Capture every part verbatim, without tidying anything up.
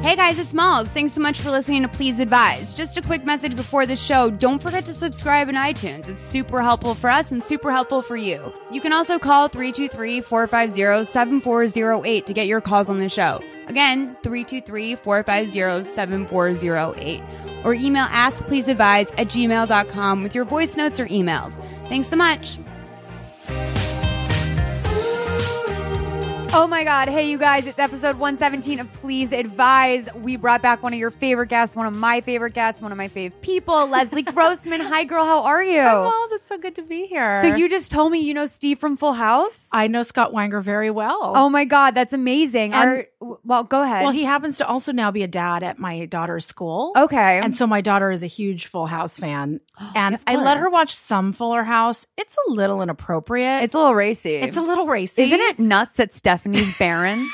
Hey guys, it's Malls. Thanks so much for listening to Please Advise. Just a quick message before the show. Don't forget to subscribe in iTunes. It's super helpful for us and super helpful for you. You can also call three two three, four five zero, seven four zero eight to get your calls on the show. Again, three two three, four five zero, seven four zero eight. Or email askpleaseadvise at gmail dot com with your voice notes or emails. Thanks so much. Oh my God. Hey, you guys, it's episode one seventeen of Please Advise. We brought back one of your favorite guests, one of my favorite guests, one of my fave people, Leslie Grossman. Hi, girl. How are you? Hi, Walls. It's so good to be here. So you just told me you know Steve from Full House? I know Scott Weinger very well. Oh my God. That's amazing. And, Our, well, go ahead. Well, he happens to also now be a dad at my daughter's school. Okay. And so my daughter is a huge Full House fan. And Of I let her course. watch some Fuller House. It's a little inappropriate. It's a little racy. It's a little racy. Isn't it nuts that Stephanie's barren?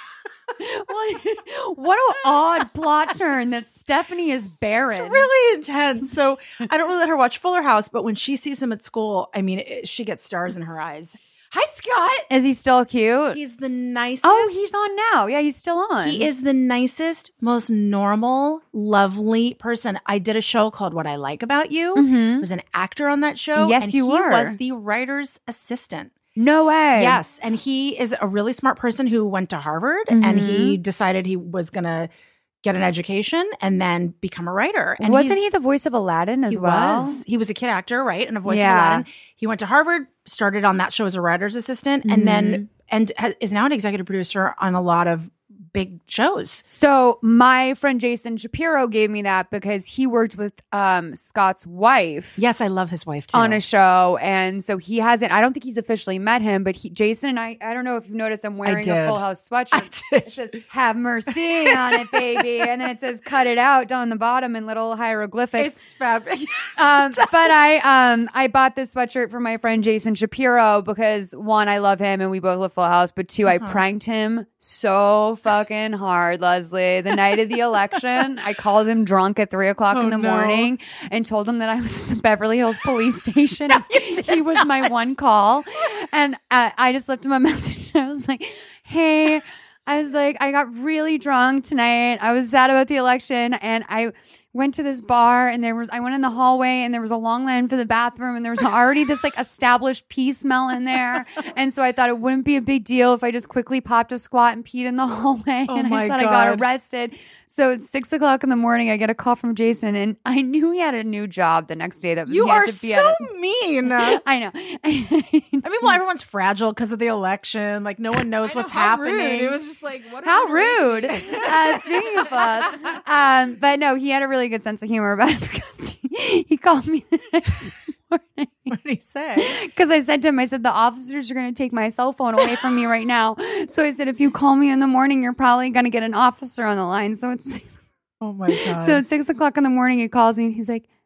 What, what an odd plot turn that Stephanie is barren. It's really intense. So I don't really let her watch Fuller House, but when she sees him at school, I mean, it, she gets stars in her eyes. Hi, Scott. Is he still cute? He's the nicest. Oh, he's on now. Yeah, he's still on. He is the nicest, most normal, lovely person. I did a show called What I Like About You. Mhm. I was an actor on that show. Yes, and you he were. was the writer's assistant. No way. Yes. And he is a really smart person who went to Harvard Mhm. and he decided he was going to get an education and then become a writer. And Wasn't he's- he the voice of Aladdin as he well? was. He was a kid actor, right? And a voice Yeah. of Aladdin. He went to Harvard, started on that show as a writer's assistant, and Mhm. then and ha- is now an executive producer on a lot of big shows. So my friend Jason Shapiro gave me that because he worked with um, Scott's wife. Yes, I love his wife too. On a show, and so he hasn't. I don't think he's officially met him, but he, Jason and I. I don't know if you've noticed. I'm wearing a did. Full House I sweatshirt. did. It says "Have mercy on it, baby," and then it says "Cut it out" down the bottom in little hieroglyphics. It's fabulous. Um, but I um I bought this sweatshirt for my friend Jason Shapiro because one, I love him and we both love Full House, but 2 Uh-huh. I pranked him so fucking hard, Leslie. The night of the election, I called him drunk at three o'clock Oh, in the no. morning and told him that I was at the Beverly Hills police station. you did He was my not. one call, and uh, I just left him a message. I was like, "Hey." I was like, I got really drunk tonight. I was sad about the election, and I went to this bar, and there was I went in the hallway, and there was a long line for the bathroom, and there was already this like established pee smell in there, and so I thought it wouldn't be a big deal if I just quickly popped a squat and peed in the hallway, Oh and my I said I God. got arrested. So it's six o'clock in the morning. I get a call from Jason, and I knew he had a new job the next day. That was, You he had are to be so at a- mean. I I know. mean, well, everyone's fragile because of the election. Like, no one knows what's happening. It was just like, what? How rude. Uh, speaking of us, um, but no, he had a really good sense of humor about it because he, he called me the next morning. What did he say? Because I said to him, I said, the officers are going to take my cell phone away from me right now. So I said, if you call me in the morning, you're probably going to get an officer on the line. So it's Oh my God. so at six o'clock in the morning, he calls me and he's like,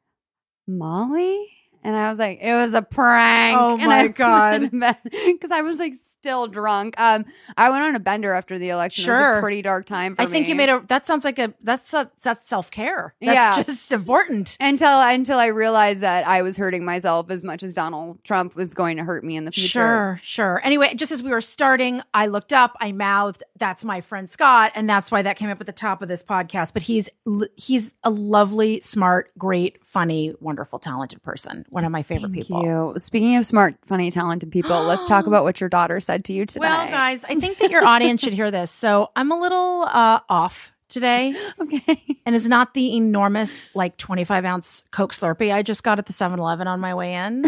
Molly? And I was like, it was a prank. Oh And my I God. Because I was like still drunk. Um, I went on a bender after the election. It was Sure. a pretty dark time for I me. think you made a, that sounds like a, that's, a, that's self-care. That's Yeah. just important. Until until I realized that I was hurting myself as much as Donald Trump was going to hurt me in the future. Sure, sure. Anyway, just as we were starting, I looked up, I mouthed, "That's my friend Scott," and that's why that came up at the top of this podcast. But he's l- he's a lovely, smart, great, funny, wonderful, talented person. One of my favorite Thank people. you. Speaking of smart, funny, talented people, let's talk about what your daughter said to you today. Well, guys, I think that your audience should hear this. So I'm a little uh, off today. Okay. And it's not the enormous, like twenty-five ounce Coke Slurpee I just got at the seven eleven on my way in.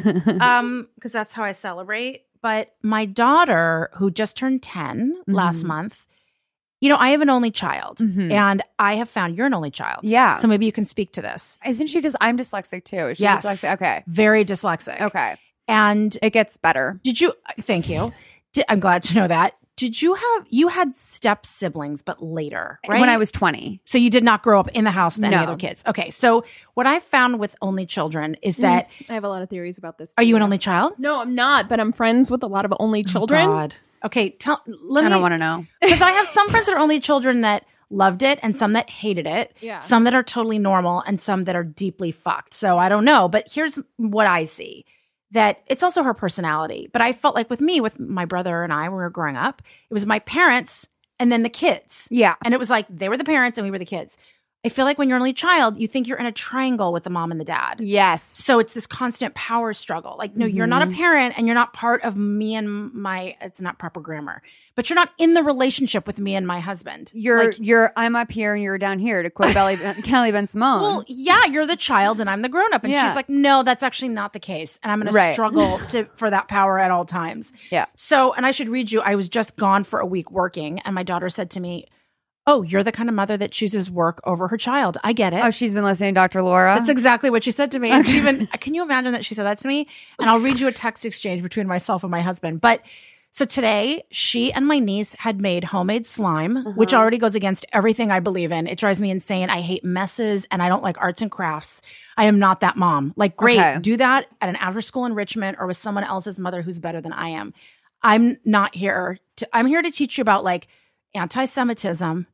um, because that's how I celebrate. But my daughter, who just turned ten last Mhm. month, you know, I have an only child, Mhm. and I have found you're an only child. Yeah. So maybe you can speak to this. Isn't she just, I'm dyslexic too. Is she Yes. dyslexic? Okay. Very dyslexic. Okay. And It gets better. did you, thank you. Did, I'm glad to know that. Did you have, you had step siblings, but later, right? When I was twenty. So you did not grow up in the house with any No. other kids. Okay. So what I found with only children is that, I have a lot of theories about this. are you too. an only child? No, I'm not, but I'm friends with a lot of only children. Oh, God. Okay. Tell, let I me, don't want to know. because I have some friends that are only children that loved it and some that hated it. Yeah. Some that are totally normal and some that are deeply fucked. So I don't know, but here's what I see. That it's also her personality. But I felt like with me, with my brother and I, when we were growing up, it was my parents and then the kids. Yeah. And it was like they were the parents and we were the kids. I feel like when you're an only child, you think you're in a triangle with the mom and the dad. Yes. So it's this constant power struggle. Like, no, mm-hmm. you're not a parent and you're not part of me and my, it's not proper grammar, but you're not in the relationship with me and my husband. You're, like, you're, I'm up here and you're down here, to quote Belly, Kelly Ben Simone. Well, yeah, you're the child and I'm the grown up. And yeah. she's like, no, that's actually not the case. And I'm going right. to struggle to for that power at all times. Yeah. So, and I should read you, I was just gone for a week working and my daughter said to me, oh, you're the kind of mother that chooses work over her child. I get it. Oh, she's been listening to Doctor Laura? That's exactly what she said to me. And she even, can you imagine that she said that to me? And I'll read you a text exchange between myself and my husband. But so today, she and my niece had made homemade slime, uh-huh. which already goes against everything I believe in. It drives me insane. I hate messes and I don't like arts and crafts. I am not that mom. Like, great, okay. do that at an after school enrichment or with someone else's mother who's better than I am. I'm not here to, I'm here to teach you about like anti-Semitism.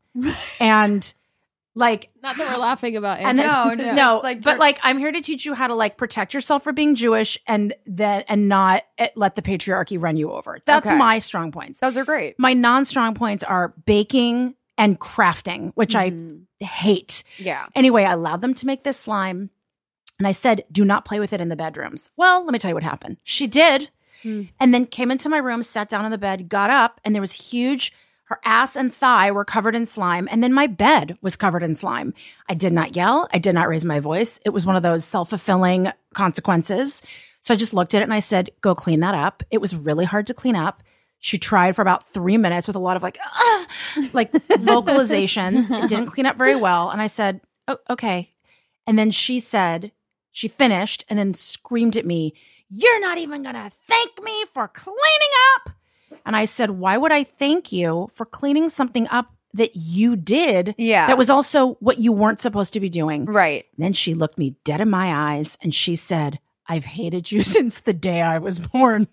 And like, not that we're laughing about it. And no, no, no like but like, I'm here to teach you how to like protect yourself for being Jewish and that and not let the patriarchy run you over. That's okay. my strong points. Those are great. My non-strong points are baking and crafting, which mm. I hate. Yeah. Anyway, I allowed them to make this slime, and I said, "Do not play with it in the bedrooms." Well, let me tell you what happened. She did, mm. and then came into my room, sat down on the bed, got up, and there was huge. Her ass and thigh were covered in slime, and then my bed was covered in slime. I did not yell. I did not raise my voice. It was one of those self-fulfilling consequences. So I just looked at it and I said, go clean that up. It was really hard to clean up. She tried for about three minutes with a lot of like, ah, like vocalizations. It didn't clean up very well. And I said, oh, okay. And then she said, she finished and then screamed at me, you're not even going to thank me for cleaning up. And I said, why would I thank you for cleaning something up that you did? Yeah. That was also what you weren't supposed to be doing. Right. And then she looked me dead in my eyes and she said, I've hated you since the day I was born.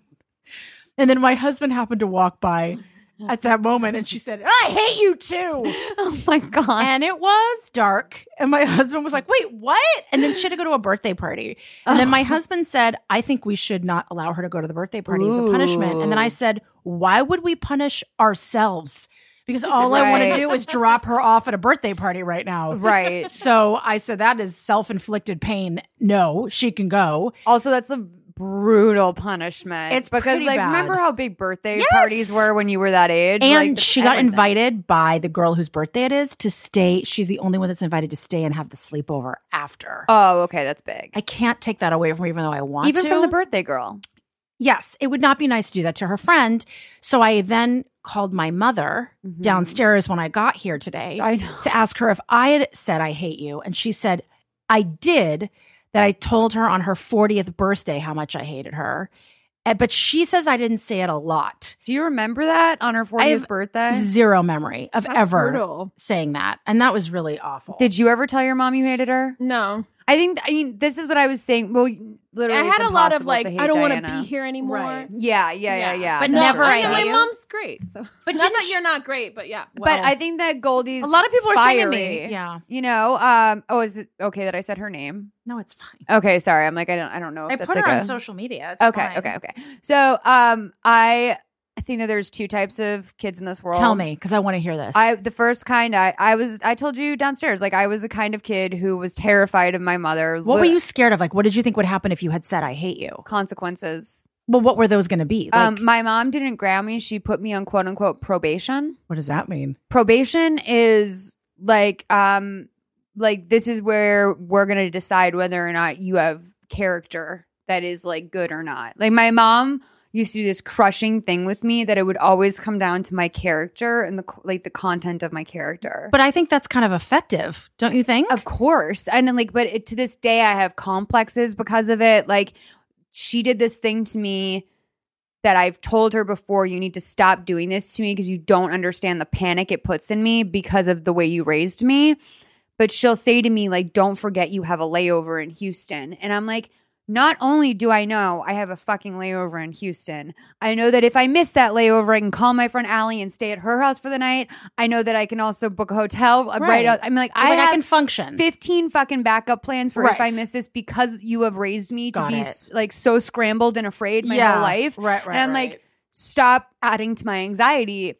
And then my husband happened to walk by at that moment and she said, I hate you too. Oh my God. And it was dark. And my husband was like, wait, what? And then she had to go to a birthday party. And oh. then my husband said, I think we should not allow her to go to the birthday party Ooh. as a punishment. And then I said, why would we punish ourselves? Because all right. I want to do is drop her off at a birthday party right now. Right. So I said, that is self-inflicted pain. No, she can go. Also, that's a brutal punishment. It's because like bad. Remember how big birthday yes. parties were when you were that age? And like, she got everything. invited by the girl whose birthday it is to stay. She's the only one that's invited to stay and have the sleepover after. Oh, okay. That's big. I can't take that away from her even though I want even to. Even from the birthday girl. Yes. It would not be nice to do that to her friend. So I then called my mother mm-hmm. downstairs when I got here today I know. to ask her if I had said I hate you. And she said, I did. That I told her on her fortieth birthday how much I hated her. But she says I didn't say it a lot. Do you remember that on her fortieth birthday? Zero memory of That's ever brutal. saying that. And that was really awful. Did you ever tell your mom you hated her? No. I think, I mean, this is what I was saying. Well, literally, I had it's a lot of like, I I don't want to Diana. be here anymore. Right. Yeah, yeah, yeah, yeah. But That's never right. I My hate you. mom's great. So, But not didn't that she- you're not great, but yeah. But Well, I think that Goldie's a lot of people are fiery. saying to me. Yeah. You know, um, oh, is it okay that I said her name? No, it's fine. Okay, sorry. I'm like, I don't, I don't know. If I that's put her like on a, social media. It's Okay, fine. okay, okay. So, um, I, I think that there's two types of kids in this world. Tell me, because I want to hear this. I the first kind I I was I told you downstairs like I was the kind of kid who was terrified of my mother. what were you scared of? Like, what did you think would happen if you had said I hate you? Consequences. Well, what were those going to be? Like, um, my mom didn't ground me. She put me on quote unquote probation. what does that mean? Probation is like um like this is where we're gonna decide whether or not you have character that is like good or not. Like my mom used to do this crushing thing with me that it would always come down to my character and the like the content of my character. But I think that's kind of effective, don't you think? Of course. And then, like, but it, to this day, I have complexes because of it. Like, she did this thing to me that I've told her before, you need to stop doing this to me because you don't understand the panic it puts in me because of the way you raised me. But she'll say to me, like, don't forget you have a layover in Houston. And I'm like, not only do I know I have a fucking layover in Houston, I know that if I miss that layover, I can call my friend Allie and stay at her house for the night. I know that I can also book a hotel right, right out. I'm like, I, like have I can function. fifteen fucking backup plans for Right. if I miss this because you have raised me to Got be it. s- like so scrambled and afraid my Yeah. whole life. Right, right, And I'm right. like, stop adding to my anxiety.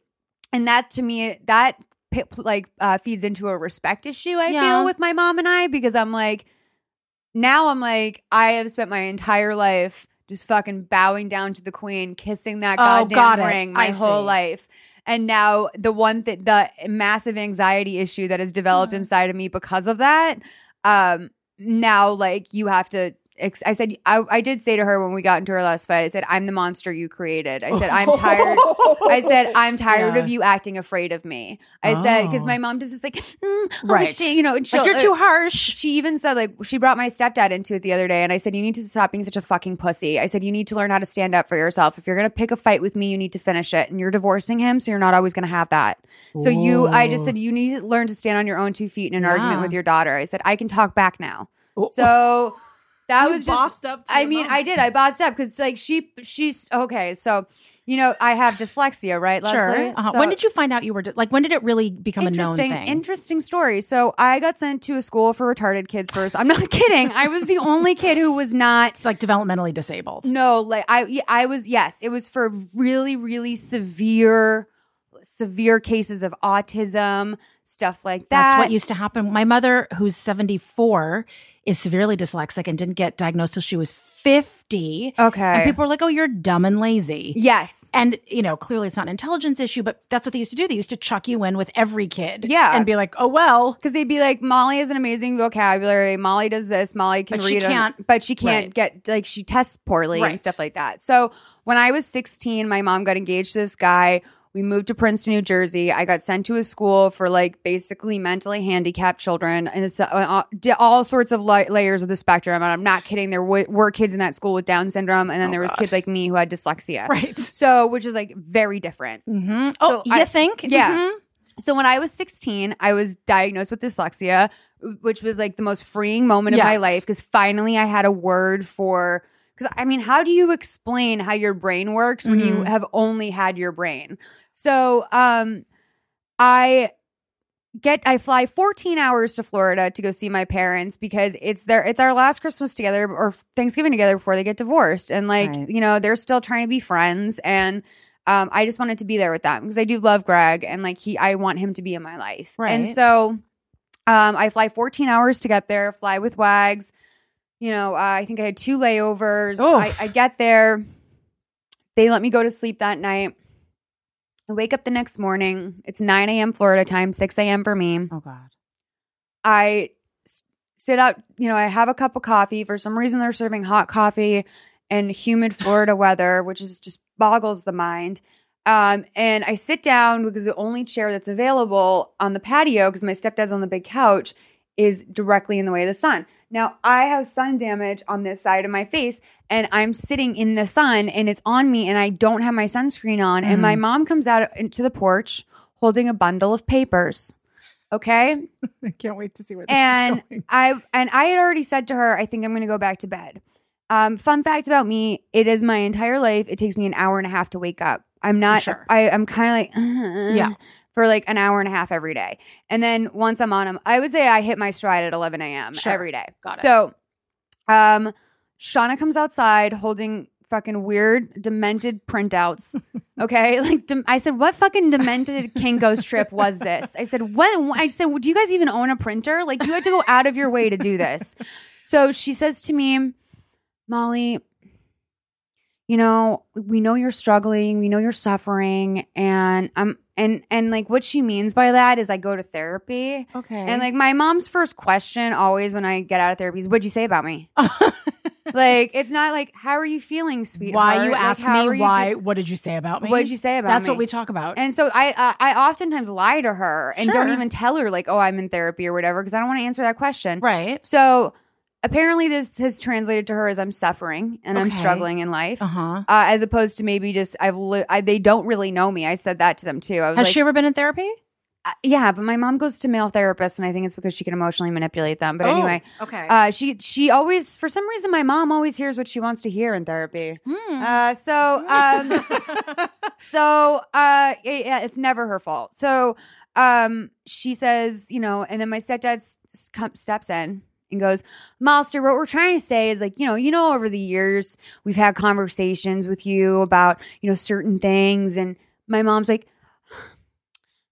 and that to me, that p- like uh, feeds into a respect issue I Yeah. feel with my mom and I, because I'm like, now I'm like, I have spent my entire life just fucking bowing down to the queen, kissing that Oh, goddamn got it. ring my I whole see. life. And now the one that the massive anxiety issue that has developed Mhm. inside of me because of that, um, now like you have to. Ex- I said I, I did say to her when we got into our last fight, I said, I'm the monster you created. I said, I'm tired. I said, I'm tired Yeah. of you acting afraid of me. I said, because Oh. my mom does this like, mm, oh, Right. she, you know, and Like, she'll- you're uh, too harsh. She even said, like, she brought my stepdad into it the other day, and I said, you need to stop being such a fucking pussy. I said, you need to learn how to stand up for yourself. If you're gonna pick a fight with me, you need to finish it. And you're divorcing him, so you're not always gonna have that. So you, I just said, you need to learn to stand on your own two feet in an Yeah. argument with your daughter. I said, I can talk back now. Oh. So that You was just. bossed up to I your mean, mom. I did. I bossed up because, like, she, she's okay. So, you know, I have dyslexia, right, Leslie? Sure. Uh-huh. So- when did you find out you were like? When did it really become a known interesting, thing? interesting story. So I got sent to a school for retarded kids first. I'm not kidding. I was the only kid who was not. It's like developmentally disabled. No, like I, yeah, I was. Yes, it was for really, really severe, severe cases of autism, stuff like that. That's what used to happen. My mother, who's seventy-four, is severely dyslexic and didn't get diagnosed till she was fifty. Okay. And people were like, oh, you're dumb and lazy. Yes. And, you know, clearly it's not an intelligence issue, but that's what they used to do. They used to chuck you in with every kid. Yeah. And be like, oh, well. Because they'd be like, Molly has an amazing vocabulary. Molly does this. Molly can But she read, on- can't- but she can't right. get like she tests poorly Right. and stuff like that. So when I was sixteen, my mom got engaged to this guy. We moved to Princeton, New Jersey. I got sent to a school for like basically mentally handicapped children, and it's uh, uh, di- all sorts of li- layers of the spectrum. And I'm not kidding. There w- were kids in that school with Down syndrome, and then Oh, there was God. kids like me who had dyslexia. Right. So, which is like very different. Mm-hmm. Oh, So you I- think? Yeah. Mhm. So when I was sixteen, I was diagnosed with dyslexia, which was like the most freeing moment of my Yes. life because finally I had a word for. Because I mean, how do you explain how your brain works when you Mhm. have only had your brain? So um, I get I fly fourteen hours to Florida to go see my parents because it's their it's our last Christmas together or Thanksgiving together before they get divorced, and like Right. you know they're still trying to be friends and. Um, I just wanted to be there with them because I do love Greg and like he, I want him to be in my life. Right. And so, um, I fly fourteen hours to get there, fly with Wags. You know, uh, I think I had two layovers. I, Oof. I get there. They let me go to sleep that night. I wake up the next morning. It's nine a.m. Florida time, six a.m. for me. Oh, God. I s- sit out, you know, I have a cup of coffee. For some reason, they're serving hot coffee and humid Florida weather, which is just boggles the mind. Um, and I sit down because the only chair that's available on the patio, because my stepdad's on the big couch, is directly in the way of the sun. Now, I have sun damage on this side of my face, and I'm sitting in the sun, and it's on me, and I don't have my sunscreen on. And my mom comes out into the porch holding a bundle of papers. Okay? I can't wait to see where this and is going. I and I had already said to her, I think I'm going to go back to bed. Um, fun fact about me: it is my entire life. It takes me an hour and a half to wake up. I'm not. Sure. I, I'm kind of like uh, Yeah. for like an hour and a half every day, and then once I'm on them, I would say I hit my stride at eleven a.m. Sure. every day. Got it. So, um, Shauna comes outside holding fucking weird demented printouts. Okay, like dem- I said, what fucking demented Kinko's trip was this? I said, what? I said, well, do you guys even own a printer? Like, you had to go out of your way to do this. So she says to me, Molly, you know, we know you're struggling, we know you're suffering, and um, and and like what she means by that is I go to therapy. Okay. And like my mom's first question always when I get out of therapy is, what'd you say about me? Like, it's not like, how are you feeling, sweetheart? why you Like, ask how are me you why? do- What did you say about me? What did you say about That's me? what we talk about. And so I uh, I oftentimes lie to her and don't Sure. even tell her like, oh, I'm in therapy or whatever, because I don't want to answer that question. right. So apparently this has translated to her as I'm suffering and I'm Okay. struggling in life. Uh huh. Uh, as opposed to maybe just I've li- I, they don't really know me. I said that to them too. I was Has like, she ever been in therapy? uh, yeah, but my mom goes to male therapists, and I think it's because she can emotionally manipulate them. But Oh, anyway, okay. uh, she she always, for some reason, my mom always hears what she wants to hear in therapy. Hmm. Uh, so um, so uh, it- yeah, it's never her fault. So um, she says, you know, and then my stepdad s- s- com- steps in and goes, Malster, what we're trying to say is like, you know, you know, over the years we've had conversations with you about, you know, certain things, and my mom's like,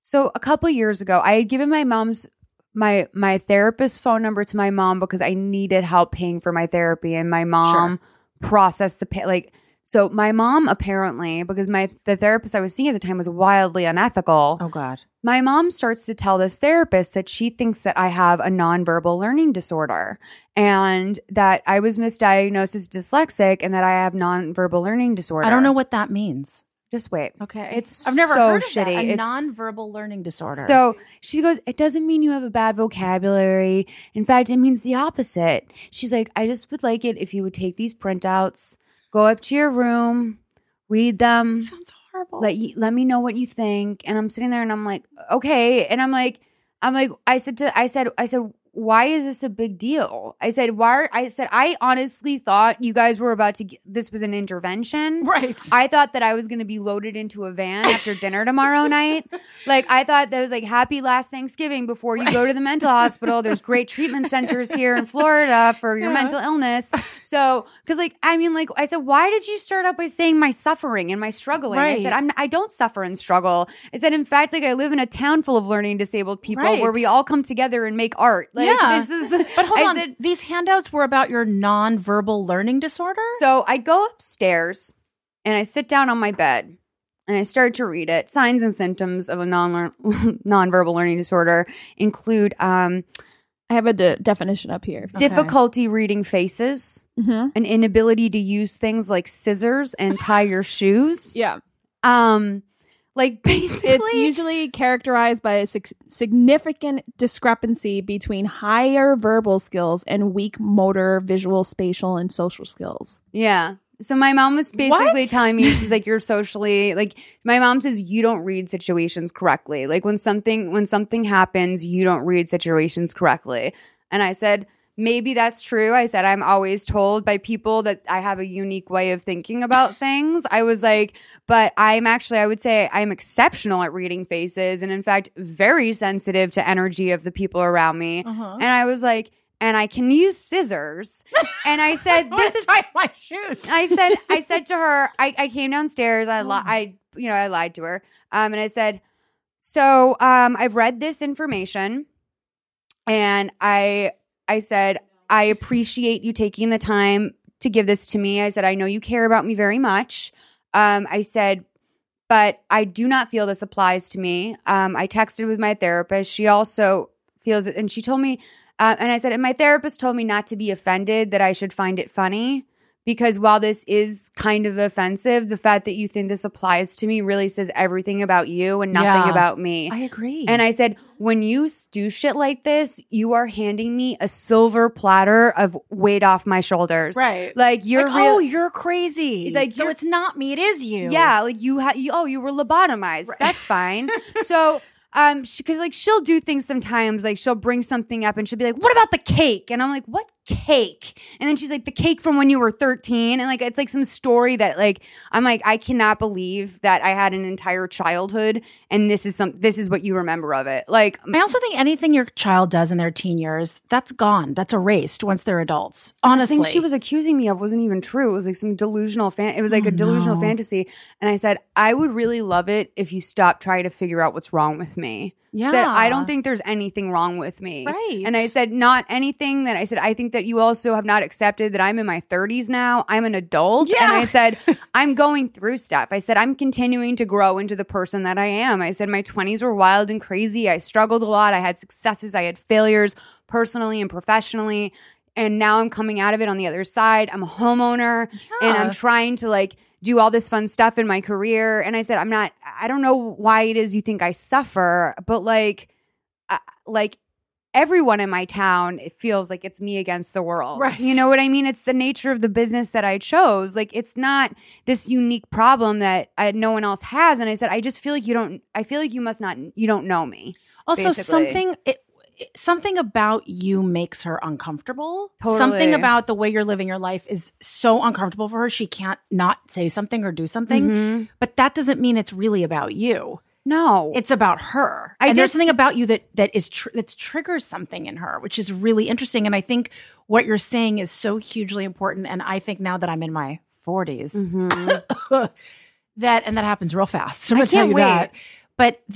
So a couple years ago, I had given my mom's my my therapist's phone number to my mom because I needed help paying for my therapy, and my mom sure. processed the pay. Like, so my mom apparently, because my the therapist I was seeing at the time was wildly unethical. Oh God. My mom starts to tell this therapist that she thinks that I have a nonverbal learning disorder and that I was misdiagnosed as dyslexic and that I have nonverbal learning disorder. I don't know what that means. Just wait. Okay. It's I've never so heard of shitty. that. A It's, nonverbal learning disorder. So she goes, it doesn't mean you have a bad vocabulary. In fact, it means the opposite. She's like, I just would like it if you would take these printouts, go up to your room, read them. Sounds horrible. Let you, let me know what you think. And I'm sitting there and I'm like, okay. And I'm like, I'm like, I said to, I said, I said, why is this a big deal? I said, why? I said, I honestly thought you guys were about to, get, this was an intervention. Right. I thought that I was going to be loaded into a van after dinner tomorrow night. Like, I thought that was like happy last Thanksgiving before you right. go to the mental hospital. There's great treatment centers here in Florida for your yeah. mental illness. So, cause like, I mean, like I said, why did you start out by saying my suffering and my struggling? Right. I said, I'm, I don't suffer and struggle. I said, in fact, like I live in a town full of learning disabled people right. where we all come together and make art. Like, yeah. this is, but hold I on. said, these handouts were about your nonverbal learning disorder? So I go upstairs and I sit down on my bed and I start to read it. Signs and symptoms of a non nonverbal learning disorder include um, I have a de- definition up here. Difficulty okay. reading faces, mm-hmm. an inability to use things like scissors and tie your shoes. Yeah. Um, like basically, it's usually characterized by a sig- significant discrepancy between higher verbal skills and weak motor, visual, spatial, and social skills. Yeah. So my mom was basically what? telling me, she's like, you're socially, like, my mom says you don't read situations correctly. Like when something, when something happens, you don't read situations correctly. And I said, maybe that's true. I said, I'm always told by people that I have a unique way of thinking about things. I was like, but I'm actually, I would say I'm exceptional at reading faces. And in fact, very sensitive to energy of the people around me. Uh-huh. And I was like, and I can use scissors. And I said, this is tie my shoes. I said, I said to her, I, I came downstairs. I, li- I, you know, I lied to her. Um, and I said, so, um, I've read this information and I, I said, I appreciate you taking the time to give this to me. I said, I know you care about me very much. Um, I said, but I do not feel this applies to me. Um, I texted with my therapist. She also feels it. And she told me, uh, and I said, and my therapist told me not to be offended, that I should find it funny. Because while this is kind of offensive, the fact that you think this applies to me really says everything about you and nothing yeah, about me. I agree. And I said, when you do shit like this, you are handing me a silver platter of weight off my shoulders. Right. Like you're like, real- oh, you're crazy. Like, so you're- it's not me, it is you. Yeah, like you had, you, oh, you were lobotomized. Right. That's fine. So, um, because like she'll do things sometimes, like she'll bring something up and she'll be like, "What about the cake?" And I'm like, "What cake?" And then she's like, "The cake from when you were thirteen." And like it's like some story that like I'm like, I cannot believe that I had an entire childhood and this is some this is what you remember of it. Like I also think anything your child does in their teen years, that's gone. That's erased once they're adults. Honestly. The thing she was accusing me of wasn't even true. It was like some delusional fan it was like oh, a delusional no. fantasy. And I said, I would really love it if you stopped trying to figure out what's wrong with me. Yeah. Said, I don't think there's anything wrong with me. Right. And I said, not anything that I said, I think that you also have not accepted that I'm in my thirties now. I'm an adult. Yeah. And I said, I'm going through stuff. I said, I'm continuing to grow into the person that I am. I said, my twenties were wild and crazy. I struggled a lot. I had successes. I had failures personally and professionally. And now I'm coming out of it on the other side. I'm a homeowner Yeah. and I'm trying to like do all this fun stuff in my career. And I said, I'm not, I don't know why it is you think I suffer, but like, uh, like everyone in my town, it feels like it's me against the world. Right. You know what I mean? It's the nature of the business that I chose. Like, it's not this unique problem that I, no one else has. And I said, I just feel like you don't, I feel like you must not, you don't know me. Also, basically. something it, something about you makes her uncomfortable. Totally. Something about the way you're living your life is so uncomfortable for her. She can't not say something or do something. Mm-hmm. But that doesn't mean it's really about you. No. It's about her. I and there's just- something about you that that is tr- that triggers something in her, which is really interesting. And I think what you're saying is so hugely important. And I think now that I'm in my forties, Mm-hmm. that and that happens real fast. I'm I going to tell can't you wait. that. But that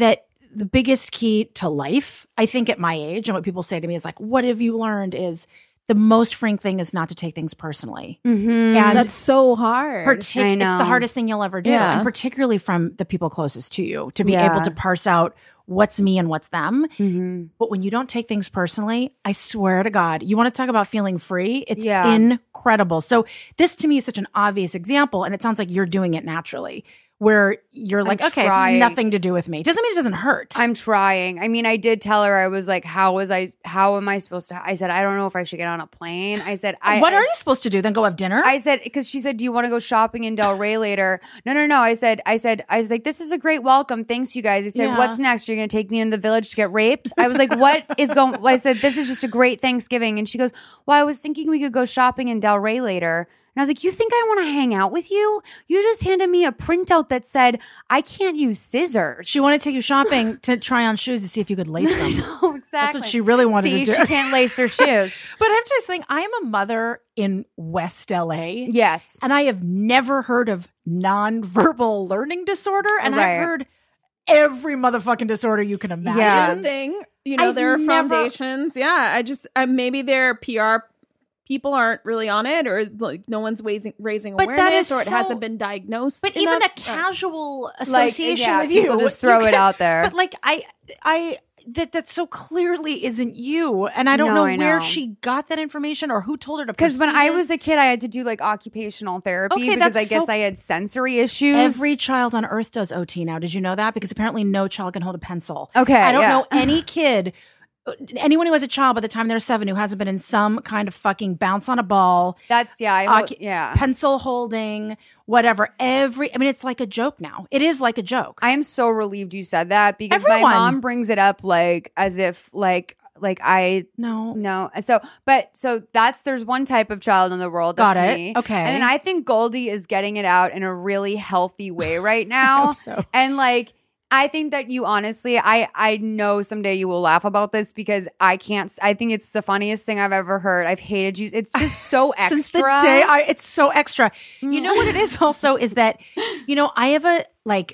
the biggest key to life, I think at my age, and what people say to me is like, what have you learned is the most freeing thing is not to take things personally. Mm-hmm. And that's so hard. Partic- I know. It's the hardest thing you'll ever do. Yeah. And particularly from the people closest to you, to be Yeah. able to parse out what's me and what's them. Mm-hmm. But when you don't take things personally, I swear to God, you want to talk about feeling free? It's Yeah. incredible. So this to me is such an obvious example, and it sounds like you're doing it naturally, where you're like, okay, this has trying. nothing to do with me. Doesn't mean it doesn't hurt. I'm trying. I mean, I did tell her, I was like, how was I, how am I supposed to, I said, I don't know if I should get on a plane. I said, I, what I, are you supposed to do? Then go have dinner? I said, because she said, do you want to go shopping in Del Rey later? No, no, no. I said, I said, I was like, this is a great welcome. Thanks, you guys. I said, Yeah. what's next? You're going to take me into the village to get raped? I was like, what is going, I said, this is just a great Thanksgiving. And she goes, well, I was thinking we could go shopping in Del Rey later. And I was like, you think I want to hang out with you? You just handed me a printout that said, I can't use scissors. she wanted to take you shopping to try on shoes to see if you could lace them. No, exactly. That's what she really wanted See, to do. she can't lace her shoes. But I'm just saying, I am a mother in West L A. Yes. And I have never heard of nonverbal learning disorder. And Right. I've heard every motherfucking disorder you can imagine. Yeah. Here's the thing, you know, I've there are never- foundations. Yeah, I just uh, maybe their P R people aren't really on it, or like no one's raising raising But that awareness, is or it so- hasn't been diagnosed. But even enough. a casual Like, association yeah, with you, people just you throw it can- out there. But like, I, I, that that so clearly isn't you, and I don't No, know I where know. she got that information or who told her to. Because when pursue I this. was a kid, I had to do like occupational therapy Okay, because that's I guess so- I had sensory issues. Every child on earth does O T now. Did you know that? Because apparently no child can hold a pencil. Okay, I don't yeah. know any kid, anyone who has a child by the time they're seven who hasn't been in some kind of fucking bounce on a ball, That's yeah, I hold, Ocu- yeah. pencil holding, whatever. Every, I mean, it's like a joke now. It is like a joke. I am so relieved you said that because Everyone. my mom brings it up like as if like like I no. no. So but so that's there's one type of child in the world. That's Got it. me. Okay. And then I think Goldie is getting it out in a really healthy way right now. hope so. And like I think that you honestly, I I know someday you will laugh about this because I can't. I think it's the funniest thing I've ever heard. I've hated you. It's just so extra. Since the day I, it's so extra. You know what it is also is that, you know, I have a, like,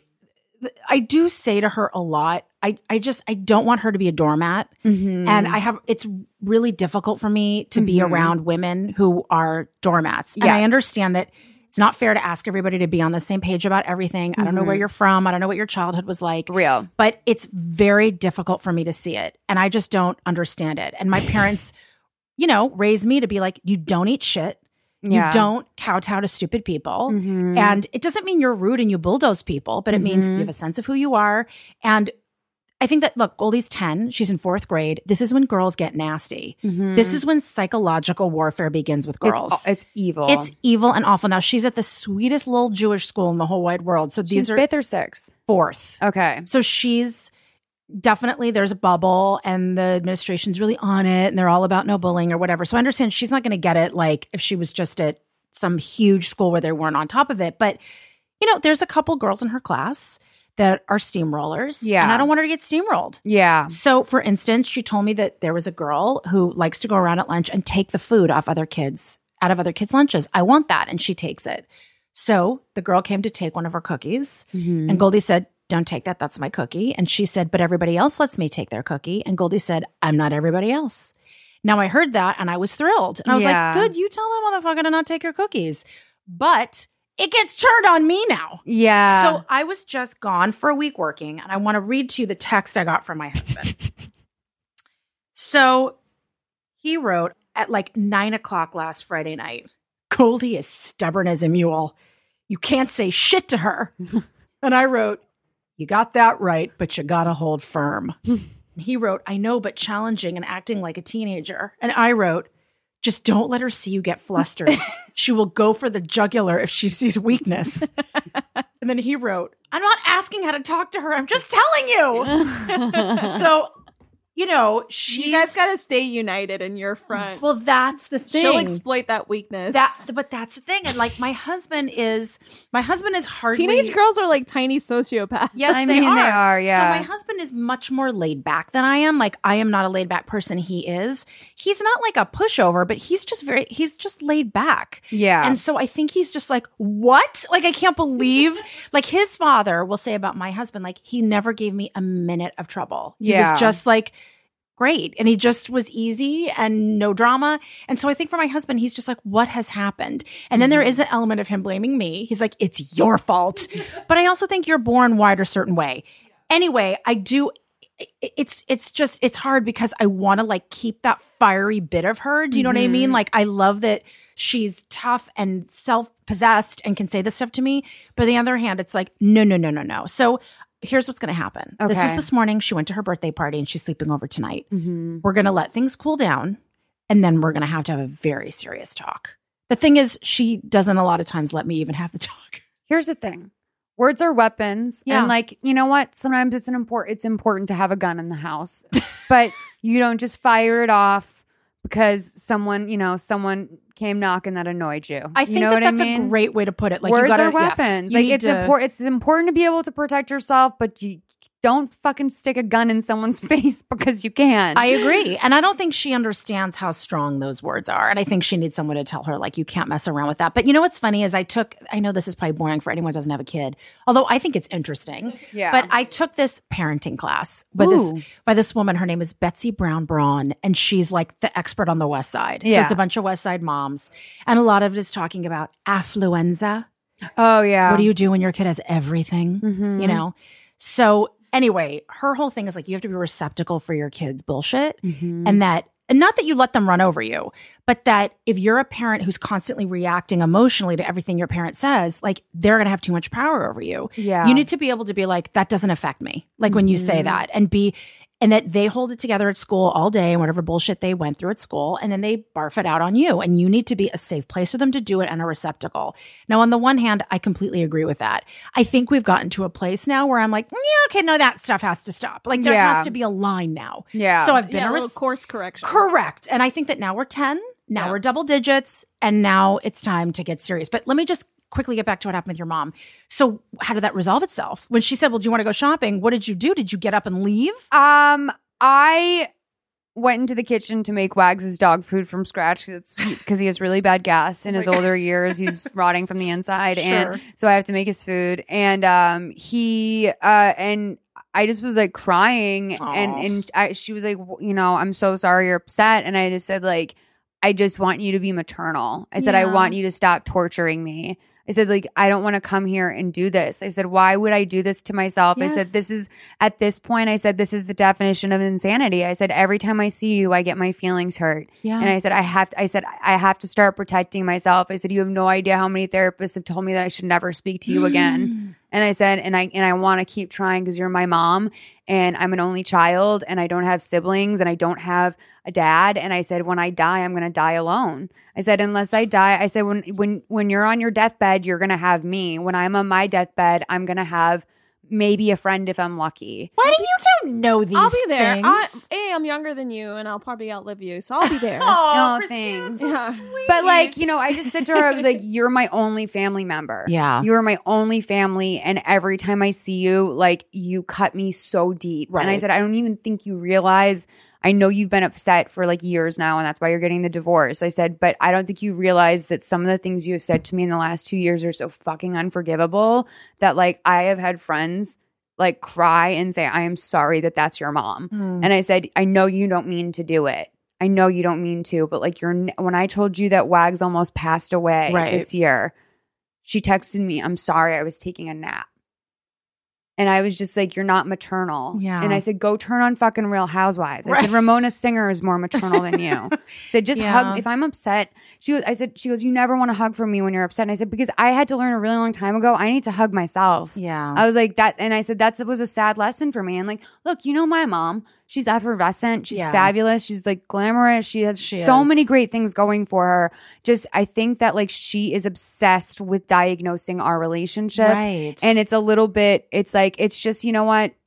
I do say to her a lot, I, I just, I don't want her to be a doormat. Mhm. And I have, it's really difficult for me to be Mhm. around women who are doormats. And I Yes. understand that it's not fair to ask everybody to be on the same page about everything. I don't know where Mhm. you're from. I don't know what your childhood was like. real. But it's very difficult for me to see it. And I just don't understand it. And my parents, you know, raised me to be like, you don't eat shit. Yeah. You don't kowtow to stupid people. Mhm. And it doesn't mean you're rude and you bulldoze people, but it means you Mhm. have a sense of who you are. And I think that, look, Goldie's ten. She's in fourth grade. This is when girls get nasty. Mhm. This is when psychological warfare begins with girls. It's, it's evil. It's evil and awful. Now, she's at the sweetest little Jewish school in the whole wide world. So these She's are fifth or sixth. fourth. Okay. So she's definitely, there's a bubble and the administration's really on it and they're all about no bullying or whatever. So I understand she's not going to get it like if she was just at some huge school where they weren't on top of it. But, you know, there's a couple girls in her class that are steamrollers. Yeah. And I don't want her to get steamrolled. Yeah. So, for instance, she told me that there was a girl who likes to go around at lunch and take the food off other kids, out of other kids' lunches. I want that. And she takes it. So the girl came to take one of her cookies. Mhm. And Goldie said, don't take that. That's my cookie. And she said, but everybody else lets me take their cookie. And Goldie said, I'm not everybody else. Now I heard that and I was thrilled. And I was Yeah. like, good, you tell that motherfucker to not take your cookies. But it gets turned on me now. Yeah. So I was just gone for a week working, and I want to read to you the text I got from my husband. So he wrote at like nine o'clock last Friday night, Goldie is stubborn as a mule. You can't say shit to her. And I wrote, you got that right, but you got to hold firm. And he wrote, I know, but challenging and acting like a teenager. And I wrote, just don't let her see you get flustered. She will go for the jugular if she sees weakness. And then he wrote, I'm not asking how to talk to her. I'm just telling you. So, you know, she's, You guys got to stay united in your front. well, that's the thing. She'll exploit that weakness. That, but that's the thing. And like my husband is, my husband is hardly. Teenage girls are like tiny sociopaths. Yes, I they mean, are. they are, yeah. So my husband is much more laid back than I am. Like I am not a laid back person. He is. He's not like a pushover, but he's just very, he's just laid back. Yeah. And so I think he's just like, what? Like I can't believe, like his father will say about my husband, like he never gave me a minute of trouble. He Yeah. was just like, great. And he just was easy and no drama. And so I think for my husband, he's just like, what has happened? And then there is an element of him blaming me. He's like, it's your fault. But I also think you're born wired a certain way. Anyway, I do. It's, it's just, it's hard because I want to like keep that fiery bit of her. Do you know what I mean? Like, I love that she's tough and self-possessed and can say this stuff to me. But on the other hand, it's like, no, no, no, no, no. So here's what's going to happen. This is Okay. this morning. She went to her birthday party and she's sleeping over tonight. Mm-hmm. We're going to let things cool down and then we're going to have to have a very serious talk. The thing is, she doesn't a lot of times let me even have the talk. Here's the thing. Words are weapons. Yeah. And like, you know what? Sometimes it's an important it's important to have a gun in the house. But you don't just fire it off because someone, you know, someone came knocking that annoyed you. I You think know that what that's I mean? a great way to put it. Like you Words gotta, are weapons. Yes, you like need it's to- important. It's important to be able to protect yourself, but you don't fucking stick a gun in someone's face because you can. I agree. And I don't think she understands how strong those words are. And I think she needs someone to tell her, like, you can't mess around with that. But you know what's funny is I took, I know this is probably boring for anyone who doesn't have a kid, although I think it's interesting. Yeah. But I took this parenting class by Ooh. this by this woman. Her name is Betsy Brown Braun, and she's like the expert on the West Side. So Yeah. it's a bunch of West Side moms. And a lot of it is talking about affluenza. oh yeah. What do you do when your kid has everything? Mhm. You know? So anyway, her whole thing is like you have to be a receptacle for your kids' bullshit. Mhm. And that, and not that you let them run over you, but that if you're a parent who's constantly reacting emotionally to everything your parent says, like they're going to have too much power over you. Yeah. You need to be able to be like, that doesn't affect me. Like when you say Mhm. that and be, and that they hold it together at school all day and whatever bullshit they went through at school. And then they barf it out on you. And you need to be a safe place for them to do it and a receptacle. Now, on the one hand, I completely agree with that. I think we've gotten to a place now where I'm like, yeah, okay, no, that stuff has to stop. Like there Yeah. has to be a line now. Yeah. So I've been Yeah, a a little res- course correction. correct. And I think that now we're ten, now Yeah. we're double digits, and now it's time to get serious. But let me just quickly get back to what happened with your mom. So how did that resolve itself? When she said, well, do you want to go shopping? What did you do? Did you get up and leave? Um, I went into the kitchen to make Wags' dog food from scratch because he has really bad gas in his older years. He's rotting from the inside, Sure. and so I have to make his food. And um, he uh, and I just was like crying, Aw. and and I, she was like, w- you know, I'm so sorry you're upset, and I just said like, I just want you to be maternal. I said, I Yeah. want you to stop torturing me. I said, like, I don't want to come here and do this. I said, why would I do this to myself? I Yes. said, this is, at this point, I said, this is the definition of insanity. I said, every time I see you, I get my feelings hurt. Yeah. And I said, I have to, I said, I have to start protecting myself. I said, you have no idea how many therapists have told me that I should never speak to you again. And I said, and I and I want to keep trying because you're my mom and I'm an only child and I don't have siblings and I don't have a dad. And I said, when I die, I'm going to die alone. I said, unless I die, I said, when when when you're on your deathbed, you're going to have me. When I'm on my deathbed, I'm going to have maybe a friend if I'm lucky. Why do you don't know these I'll be there. things? I, a, I'm younger than you, and I'll probably outlive you, so I'll be there. Oh, No, Christine, thanks. so Yeah. sweet. But like, you know, I just said to her, I was like, you're my only family member. Yeah. You are my only family. And every time I see you, like you cut me so deep. And I Right. said, I don't even think you realize, I know you've been upset for like years now, and that's why you're getting the divorce. I said, but I don't think you realize that some of the things you have said to me in the last two years are so fucking unforgivable that like I have had friends like cry and say, I am sorry that that's your mom. Mm. And I said, I know you don't mean to do it. I know you don't mean to, but like you're, n- when I told you that Wags almost passed away Right. this year, she texted me, I'm sorry, I was taking a nap. And I was just like, you're not maternal. Yeah. And I said, go turn on fucking Real Housewives. I Right. said, Ramona Singer is more maternal than you. I said, just Yeah. hug. If I'm upset, she goes, I said, she goes, you never want to hug from me when you're upset. And I said, because I had to learn a really long time ago, I need to hug myself. Yeah. I was like that. And I said, that was a sad lesson for me. And like, look, you know, my mom, she's effervescent. She's Yeah. fabulous. She's like glamorous. She has She so is. many great things going for her. Just, I think that like she is obsessed with diagnosing our relationship. Right. And it's a little bit, it's like, it's just, you know what?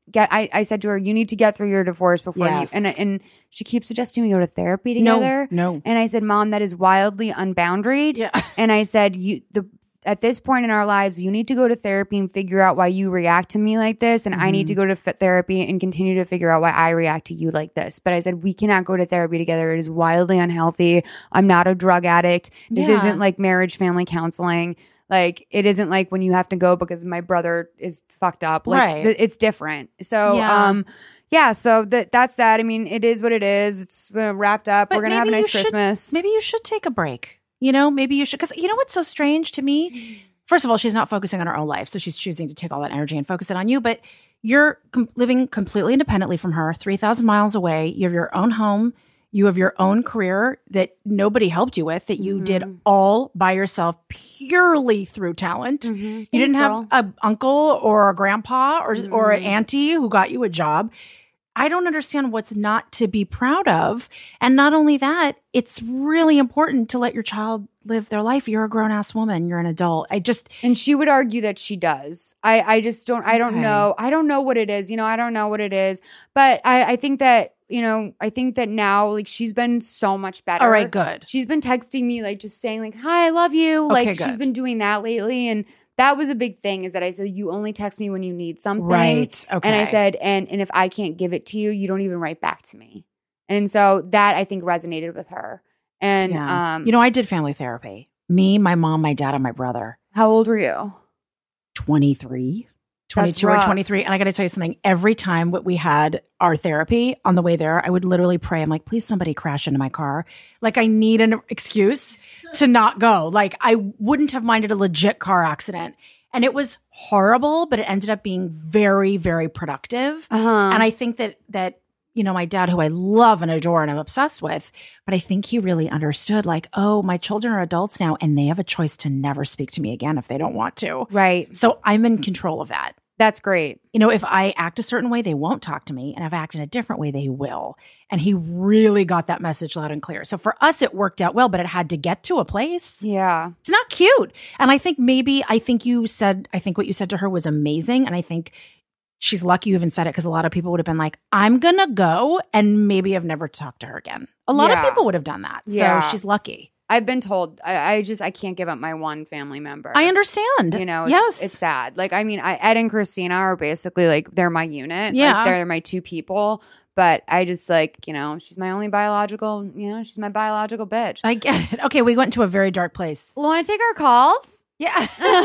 get, I, I said to her, you need to get through your divorce before Yes. you, and, and she keeps suggesting we go to therapy together. No, no. And I said, Mom, that is wildly unboundaried. Yeah. And I said, you, the, at this point in our lives, you need to go to therapy and figure out why you react to me like this. And mm-hmm. I need to go to f- therapy and continue to figure out why I react to you like this. But I said, we cannot go to therapy together. It is wildly unhealthy. I'm not a drug addict. This Yeah. isn't like marriage family counseling. Like, it isn't like when you have to go because my brother is fucked up. Like, Right. th- it's different. So, Yeah. um, yeah, so that that's that. I mean, it is what it is. It's uh, wrapped up. But We're going to have a maybe nice you should- Christmas. Maybe you should take a break. You know, maybe you should. Because you know what's so strange to me? First of all, she's not focusing on her own life. So she's choosing to take all that energy and focus it on you. But you're com- living completely independently from her, three thousand miles away. You have your own home. You have your own career that nobody helped you with, that you Mm-hmm. did all by yourself purely through talent. Mhm. You Thanks, didn't have girl. an uncle or a grandpa or, or an Mm-mm. auntie who got you a job. I don't understand what's not to be proud of. And not only that, it's really important to let your child live their life. You're a grown ass woman. You're an adult. I just, And she would argue that she does. I, I just don't, I don't Okay. know. I don't know what it is. You know, I don't know what it is. But I, I think that, you know, I think that now, like, she's been so much better. all right, good. She's been texting me, like, just saying, like, hi, I love you. Okay, Like, good. she's been doing that lately. And that was a big thing, is that I said, you only text me when you need something. Right. Okay. And I said, and, and if I can't give it to you, you don't even write back to me. And so that, I think, resonated with her. And, Yeah. um, you know, I did family therapy. Me, my mom, my dad, and my brother. how old were you? twenty-three, twenty-two or rough. twenty-three. And I got to tell you something. Every time we had our therapy on the way there, I would literally pray. I'm like, please somebody crash into my car. Like, I need an excuse to not go. Like, I wouldn't have minded a legit car accident. And it was horrible, but it ended up being very, very productive. Uh-huh. And I think that, that, you know, my dad, who I love and adore and I'm obsessed with, but I think he really understood, like, oh, my children are adults now and they have a choice to never speak to me again if they don't want to. Right. So I'm in control of that. That's great. You know, if I act a certain way, they won't talk to me. And if I act in a different way, they will. And he really got that message loud and clear. So for us, it worked out well, but it had to get to a place. Yeah. It's not cute. And I think maybe, I think you said, I think what you said to her was amazing. And I think she's lucky you even said it, because a lot of people would have been like, I'm going to go and maybe I've never talked to her again. A lot Yeah. of people would have done that. Yeah. So she's lucky. I've been told, I, I just, I can't give up my one family member. I understand. You know, it's, yes. it's sad. Like, I mean, I, Ed and Christina are basically like, they're my unit. Yeah. Like, they're my two people. But I just like, you know, she's my only biological, you know, she's my biological bitch. I get it. Okay, we went to a very dark place. Well, want to take our calls? Yeah.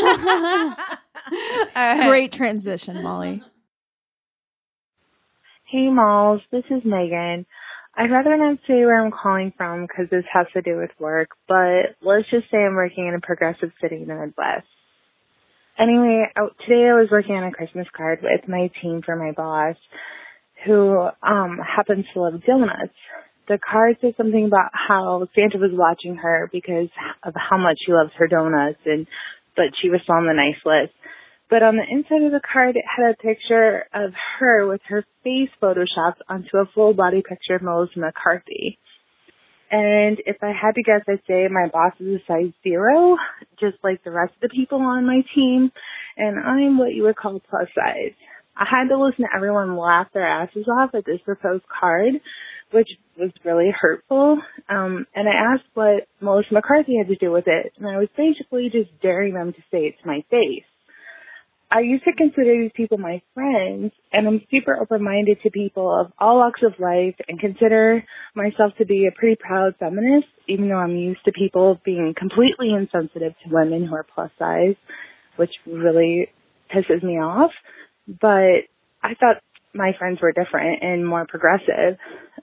All right. Great transition, Molly. Hey, Malls. This is Megan. I'd rather not say where I'm calling from because this has to do with work, but let's just say I'm working in a progressive city in the Midwest. Anyway, I, today I was working on a Christmas card with my team for my boss, who um happens to love donuts. The card said something about how Santa was watching her because of how much she loves her donuts, and but she was still on the nice list. But on the inside of the card, it had a picture of her with her face photoshopped onto a full-body picture of Melissa McCarthy. And if I had to guess, I'd say my boss is a size zero, just like the rest of the people on my team, and I'm what you would call plus size. I had to listen to everyone laugh their asses off at this proposed card, which was really hurtful. Um, and I asked what Melissa McCarthy had to do with it, and I was basically just daring them to say it to my face. I used to consider these people my friends, and I'm super open-minded to people of all walks of life and consider myself to be a pretty proud feminist, even though I'm used to people being completely insensitive to women who are plus size, which really pisses me off. But I thought my friends were different and more progressive.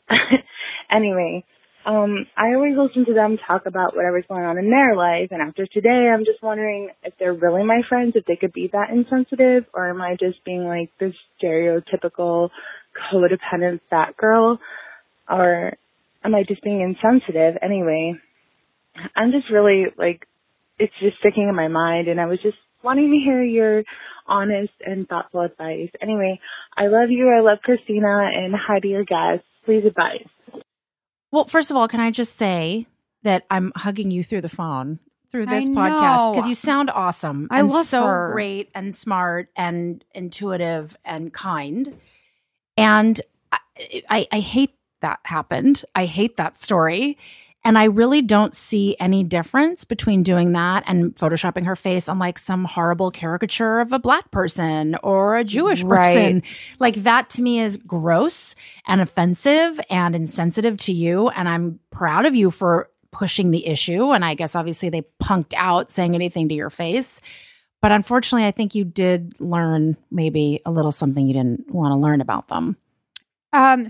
Anyway, Um, I always listen to them talk about whatever's going on in their life, and after today, I'm just wondering if they're really my friends, if they could be that insensitive, or am I just being like this stereotypical codependent fat girl, or am I just being insensitive? Anyway, I'm just really, like, it's just sticking in my mind, and I was just wanting to hear your honest and thoughtful advice. Anyway, I love you, I love Christina, and hi to your guests. Please advise. Well, first of all, can I just say that I'm hugging you through the phone through this I podcast know. because you sound awesome I and love so her. great and smart and intuitive and kind. And I, I, I hate that happened. I hate that story. And I really don't see any difference between doing that and photoshopping her face on like some horrible caricature of a black person or a Jewish person. Right. Like that to me is gross and offensive and insensitive to you. And I'm proud of you for pushing the issue. And I guess obviously they punked out saying anything to your face. But unfortunately, I think you did learn maybe a little something you didn't want to learn about them. Um,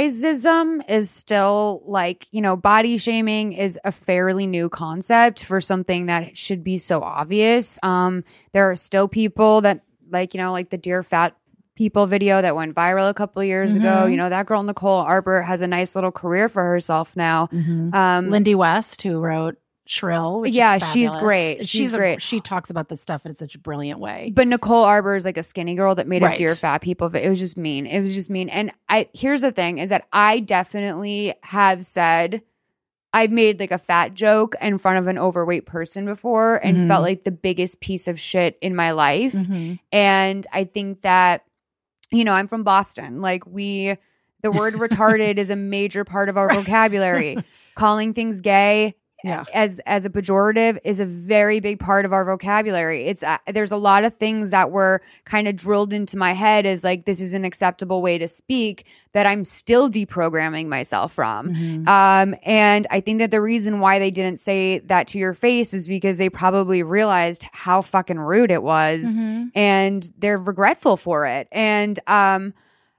sizeism is still like, you know, body shaming is a fairly new concept for something that should be so obvious. Um, there are still people that like, you know, like the Dear Fat People video that went viral a couple of years Mm-hmm. ago. You know, that girl Nicole Arbor has a nice little career for herself now. Mm-hmm. Um, Lindy West, who wrote Shrill, which Yeah, is she's fabulous. great. She's a- great. She talks about this stuff in such a brilliant way. But Nicole Arbor is like a skinny girl that made Right. up Dear Fat People. It was just mean. It was just mean. And I here's the thing is that I definitely have said I've made like a fat joke in front of an overweight person before and Mhm. felt like the biggest piece of shit in my life. Mhm. And I think that, you know, I'm from Boston. Like we, the word retarded is a major part of our vocabulary. Calling things gay Yeah. as as a pejorative is a very big part of our vocabulary. It's uh, there's a lot of things that were kind of drilled into my head as like this is an acceptable way to speak that I'm still deprogramming myself from. Mhm. Um, and I think that the reason why they didn't say that to your face is because they probably realized how fucking rude it was, Mhm. and they're regretful for it. And um,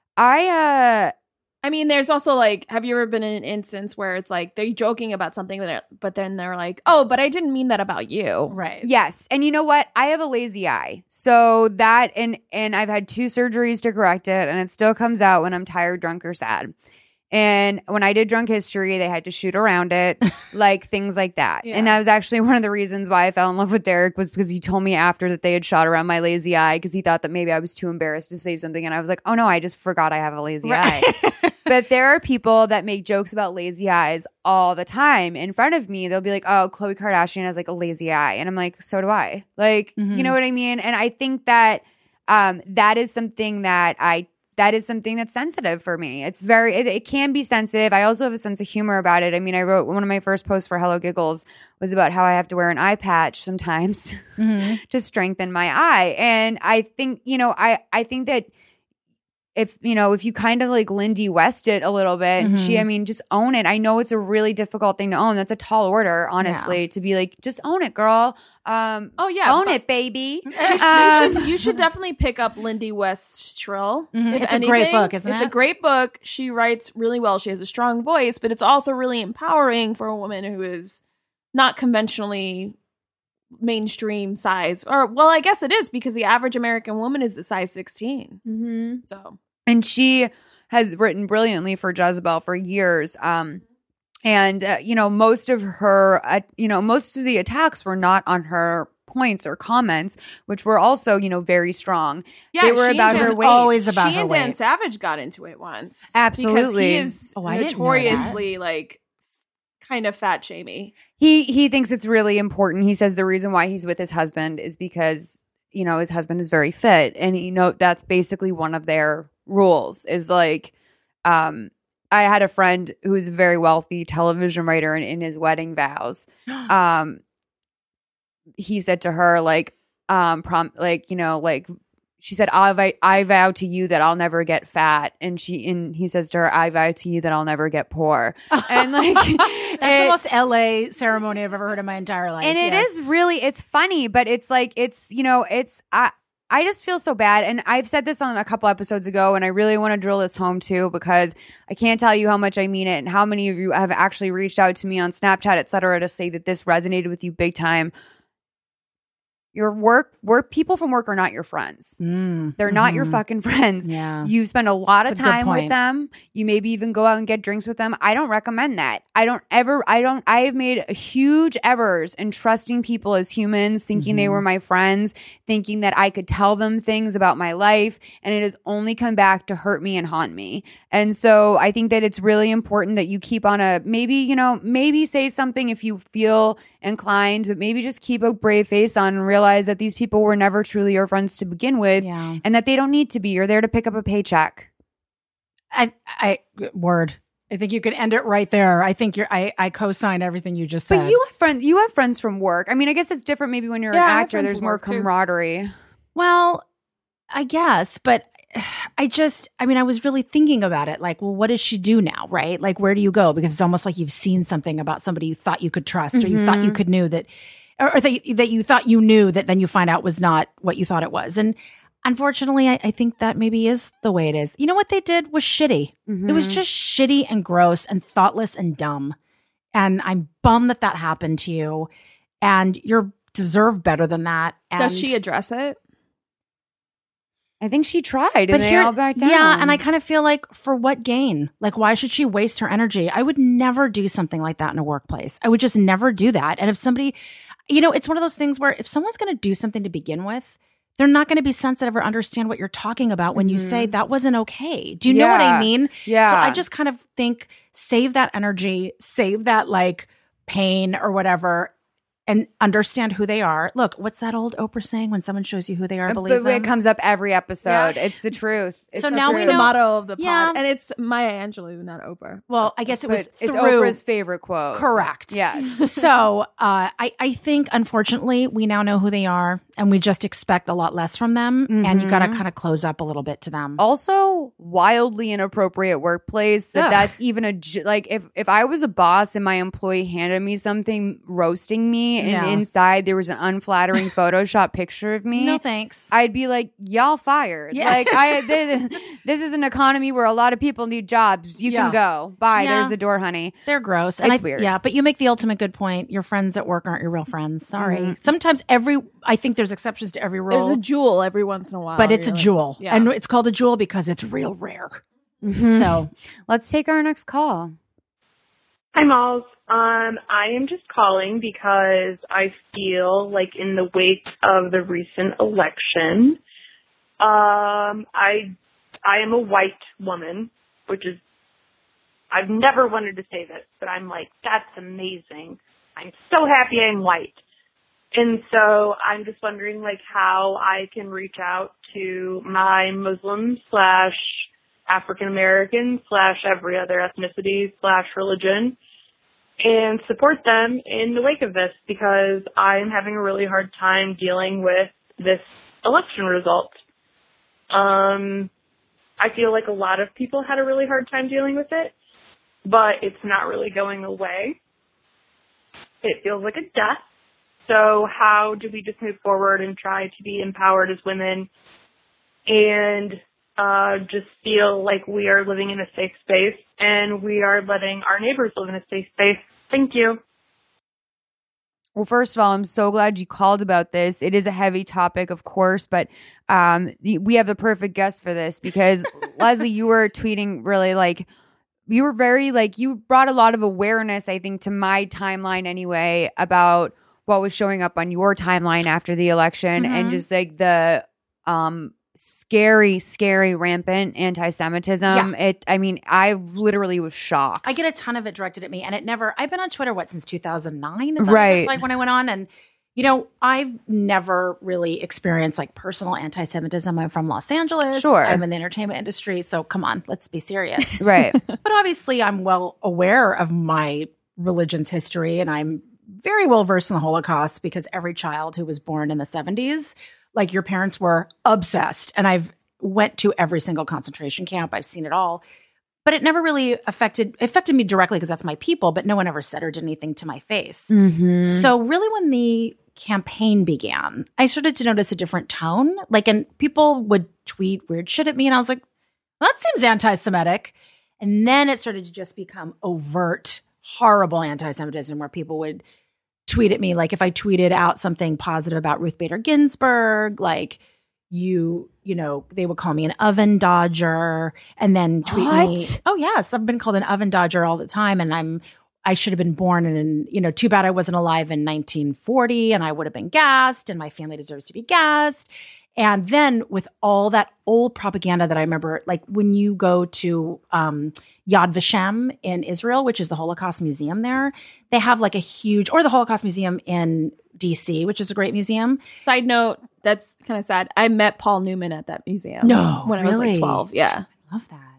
I uh. I mean, there's also like, have you ever been in an instance where it's like they're joking about something, but, they're, but then they're like, oh, but I didn't mean that about you. Right. Yes. And you know what? I have a lazy eye. So that and and I've had two surgeries to correct it, and it still comes out when I'm tired, drunk, or sad. And when I did Drunk History, they had to shoot around it, like things like that. Yeah. And that was actually one of the reasons why I fell in love with Derek, was because he told me after that they had shot around my lazy eye because he thought that maybe I was too embarrassed to say something. And I was like, oh no, I just forgot I have a lazy Right. eye. But there are people that make jokes about lazy eyes all the time in front of me. They'll be like, oh, Khloe Kardashian has like a lazy eye. And I'm like, so do I. Like, Mhm. you know what I mean? And I think that um, that is something that I that is something that's sensitive for me. It's very, it, it can be sensitive. I also have a sense of humor about it. I mean, I wrote one of my first posts for Hello Giggles was about how I have to wear an eye patch sometimes Mhm. to strengthen my eye. And I think, you know, I, I think that if, you know, if you kind of like Lindy West it a little bit, Mhm. she, I mean, just own it. I know it's a really difficult thing to own. That's a tall order, honestly, to be like, just own it, girl. Um, Oh, yeah. own but- it, baby. You Um, should, you should definitely pick up Lindy West's Shrill. Mhm. If It's a great book, isn't it's it? a great book. She writes really well. She has a strong voice, but it's also really empowering for a woman who is not conventionally mainstream size. Or, well, I guess it is because the average American woman is the size sixteen. mhm. So, And she has written brilliantly for Jezebel for years. Um, and, uh, you know, most of her, uh, you know, most of the attacks were not on her points or comments, which were also, you know, very strong. yeah, They were she about and her Dan- weight. always about she her and Dan weight. Savage got into it once. Absolutely. Because he is Oh, I didn't know that. notoriously, like, kind of fat shamey. He he thinks it's really important. He says the reason why he's with his husband is because, you know, his husband is very fit, and you know that's basically one of their rules. Is like, um, I had a friend who was a very wealthy television writer, and in his wedding vows, um, he said to her like, um, prom like you know like. She said, I, vi- I vow to you that I'll never get fat. And she and he says to her, I vow to you that I'll never get poor. And like That's it- the most L A ceremony I've ever heard in my entire life. and it yes. is really, it's funny, but it's like, it's, you know, it's, I, I just feel so bad. And I've said this on a couple episodes ago, and I really want to drill this home too, because I can't tell you how much I mean it and how many of you have actually reached out to me on Snapchat, et cetera, to say that this resonated with you big time. Your work, work, people from work are not your friends. Mm, They're not your mhm. fucking friends. Yeah. You spend a lot of That's a good time with point. them. You maybe even go out and get drinks with them. I don't recommend that. I don't ever, I don't, I have made huge errors in trusting people as humans, thinking they Mhm. were my friends, thinking that I could tell them things about my life. And it has only come back to hurt me and haunt me. And so I think that it's really important that you keep on a, maybe, you know, maybe say something if you feel inclined, but maybe just keep a brave face on and realize that these people were never truly your friends to begin with, Yeah. and that they don't need to be. You're there to pick up a paycheck. I, I, word. I think you could end it right there. I think you're, I, I co-sign everything you just said. But you have friends, you have friends from work. I mean, I guess it's different maybe when you're Yeah, I an have actor, friends there's from more work, too. camaraderie. Well, I guess, but I just, I mean, I was really thinking about it. Like, well, what does she do now, right? Like, where do you go? Because it's almost like you've seen something about somebody you thought you could trust, or you thought you could knew that, or, or that, that you thought you knew that then you find out was not what you thought it was. And unfortunately, I, I think that maybe is the way it is. You know what they did was shitty. It was just shitty and gross and thoughtless and dumb. And I'm bummed that that happened to you. And you deserve better than that. And Does she address it? I think she tried and But they here, all backed down. yeah, and I kind of feel like, for what gain? Like, why should she waste her energy? I would never do something like that in a workplace. I would just never do that. And if somebody, you know, it's one of those things where if someone's going to do something to begin with, they're not going to be sensitive or understand what you're talking about when you say that wasn't okay. Do you know what I Yeah. mean? Yeah. So I just kind of think, save that energy, save that like pain or whatever, and understand who they are. Look, what's that old Oprah saying? When someone shows you who they are, believe Uh, but them. it comes up every episode. Yeah. It's the truth. It's So the now we truth. The know- motto of the pod. Yeah. And it's Maya Angelou, not Oprah. Well, I guess it was But it's through. Oprah's favorite quote. Correct. Yes. So uh, I, I think, unfortunately, we now know who they are, and we just expect a lot less from them. And you got to kind of close up a little bit to them. Also, wildly inappropriate workplace. That Ugh. that's even a j- like if if I was a boss and my employee handed me something roasting me, and Yeah. inside there was an unflattering Photoshop picture of me. No thanks. I'd be like, y'all fired. Yeah. Like, I this, this is an economy where a lot of people need jobs. You Yeah. can go. Bye. Yeah. There's the door, honey. They're gross. And It's I, weird. Yeah, but you make the ultimate good point. Your friends at work aren't your real friends. Sorry. Mm-hmm. Sometimes every, I think there's exceptions to every There's rule, a jewel every once in a while. but it's a You're like- jewel. Yeah. And it's called a jewel because it's real rare. Mm-hmm. So Let's take our next call. Hi, Malls. Um, I am just calling because I feel like in the wake of the recent election, um, I I am a white woman, which is, I've never wanted to say this, but I'm like, that's amazing. I'm so happy I'm white. And so I'm just wondering, like, how I can reach out to my Muslim slash African American slash every other ethnicity slash religion and support them in the wake of this, because I'm having a really hard time dealing with this election result. Um, I feel like a lot of people had a really hard time dealing with it, but it's not really going away. It feels like a death. So how do we just move forward and try to be empowered as women and uh, just feel like we are living in a safe space and we are letting our neighbors live in a safe space? Thank you. Well, first of all, I'm so glad you called about this. It is a heavy topic, of course, but um, the- we have the perfect guest for this because, Leslie, you were tweeting really like, you were very like, you brought a lot of awareness, I think, to my timeline anyway, about what was showing up on your timeline after the election Mhm. and just like the um, scary, scary, rampant anti-Semitism. Yeah. It, I mean, I literally was shocked. I get a ton of it directed at me, and it never, I've been on Twitter, what, since two thousand nine? Is that Right. like when I went on? And, you know, I've never really experienced like personal anti-Semitism. I'm from Los Angeles. Sure. I'm in the entertainment industry. So come on, let's be serious. Right. But obviously I'm well aware of my religion's history, and I'm very well versed in the Holocaust because every child who was born in the seventies, like your parents were obsessed. And I've went to every single concentration camp. I've seen it all. But it never really affected affected me directly because that's my people, but no one ever said or did anything to my face. Mm-hmm. So really when the campaign began, I started to notice a different tone. Like, and people would tweet weird shit at me, and I was like, well, that seems anti-Semitic. And then it started to just become overt, horrible anti-Semitism where people would tweet at me. Like if I tweeted out something positive about Ruth Bader Ginsburg, like you, you know, they would call me an oven dodger and then tweet me. What? Oh yes. I've been called an oven dodger all the time. And I'm, I should have been born in, you know, too bad I wasn't alive in nineteen forty and I would have been gassed and my family deserves to be gassed. And then with all that old propaganda that I remember, like when you go to um, Yad Vashem in Israel, which is the Holocaust Museum there, they have like a huge, or the Holocaust Museum in D C, which is a great museum. Side note, that's kind of sad. I met Paul Newman at that museum. No, when I was really? like twelve. Yeah. I love that. Yeah.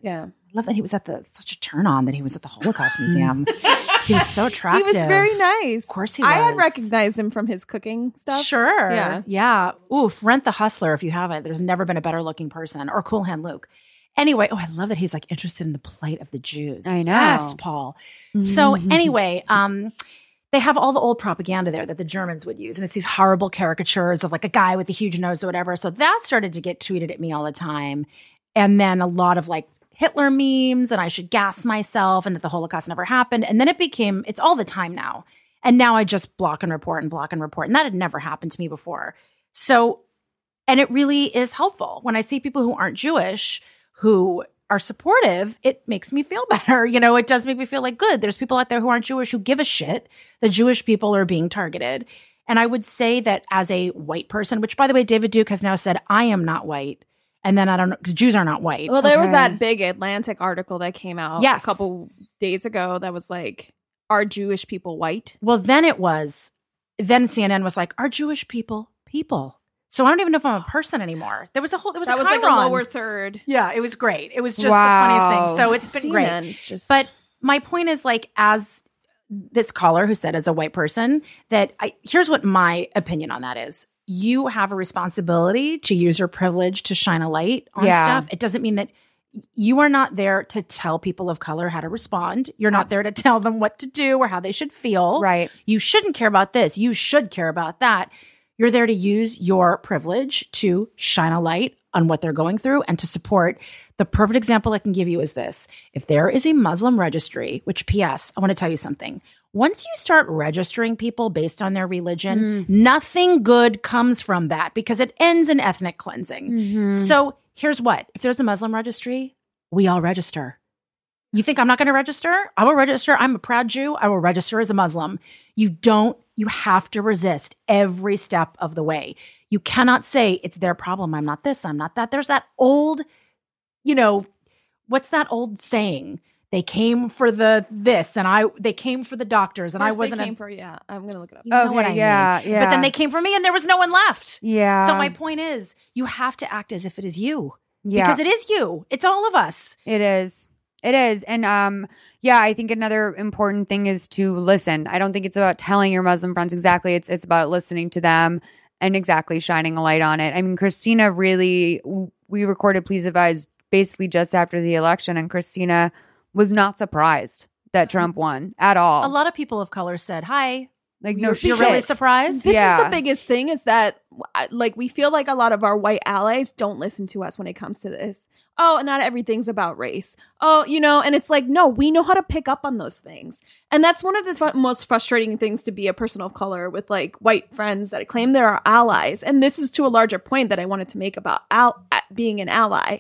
I love that he was at the such a turn on that he was at the Holocaust Museum. He was so attractive. He was very nice. Of course he was. I had recognized him from his cooking stuff. Sure. Yeah. Yeah. Oof. Rent the Hustler if you haven't. There's never been a better looking person. Or Cool Hand Luke. Anyway, oh, I love that he's like interested in the plight of the Jews. I know. Yes, Paul. Mm-hmm. So anyway, um, they have all the old propaganda there that the Germans would use. And it's these horrible caricatures of like a guy with a huge nose or whatever. So that started to get tweeted at me all the time. And then a lot of like Hitler memes and I should gas myself and that the Holocaust never happened. And then it became, it's all the time now. And now I just block and report and block and report. And that had never happened to me before. So, and it really is helpful. When I see people who aren't Jewish, who are supportive, it makes me feel better. You know, it does make me feel like good. There's people out there who aren't Jewish who give a shit that Jewish people are being targeted. And I would say that as a white person, which by the way, David Duke has now said, I am not white. And then I don't know, because Jews are not white. Well, there Okay. was that big Atlantic article that came out Yes. a couple days ago that was like, are Jewish people white? Well, then it was, then C N N was like, are Jewish people people? So I don't even know if I'm a person anymore. There was a whole, there was that a was like a chyron. lower third. Yeah, it was great. It was just Wow. the funniest thing. So it's been C N great. N is just, But my point is like, as this caller who said as a white person, that I, here's what my opinion on that is. You have a responsibility to use your privilege to shine a light on Yeah. stuff. It doesn't mean that you are not there to tell people of color how to respond. You're not there to tell them what to do or how they should feel. Right. You shouldn't care about this. You should care about that. You're there to use your privilege to shine a light on what they're going through and to support. The perfect example I can give you is this. If there is a Muslim registry, which P S, I want to tell you something. Once you start registering people based on their religion, mm. nothing good comes from that because it ends in ethnic cleansing. Mm-hmm. So here's what. If there's a Muslim registry, we all register. You think I'm not going to register? I will register. I'm a proud Jew. I will register as a Muslim. You don't, you have to resist every step of the way. You cannot say it's their problem. I'm not this. I'm not that. There's that old, you know, what's that old saying? They came for the this and I, they came for the doctors and I wasn't. They came a, for, yeah, I'm going to look it up. you know Okay, what I yeah, mean. yeah. But then they came for me and there was no one left. Yeah. So my point is you have to act as if it is you. Yeah. Because it is you. It's all of us. It is. It is. And um, yeah, I think another important thing is to listen. I don't think it's about telling your Muslim friends exactly. It's it's about listening to them and exactly shining a light on it. I mean, Christina really, we recorded Please Advise basically just after the election, and Christina was not surprised that Trump won at all. A lot of people of color said, hi. Like, no You're, shit. you're really surprised? This Yeah. is the biggest thing is that like we feel like a lot of our white allies don't listen to us when it comes to this. Oh, not everything's about race. Oh, you know, and it's like, no, we know how to pick up on those things. And that's one of the fu- most frustrating things to be a person of color with like white friends that claim they're our allies. And this is to a larger point that I wanted to make about al- being an ally.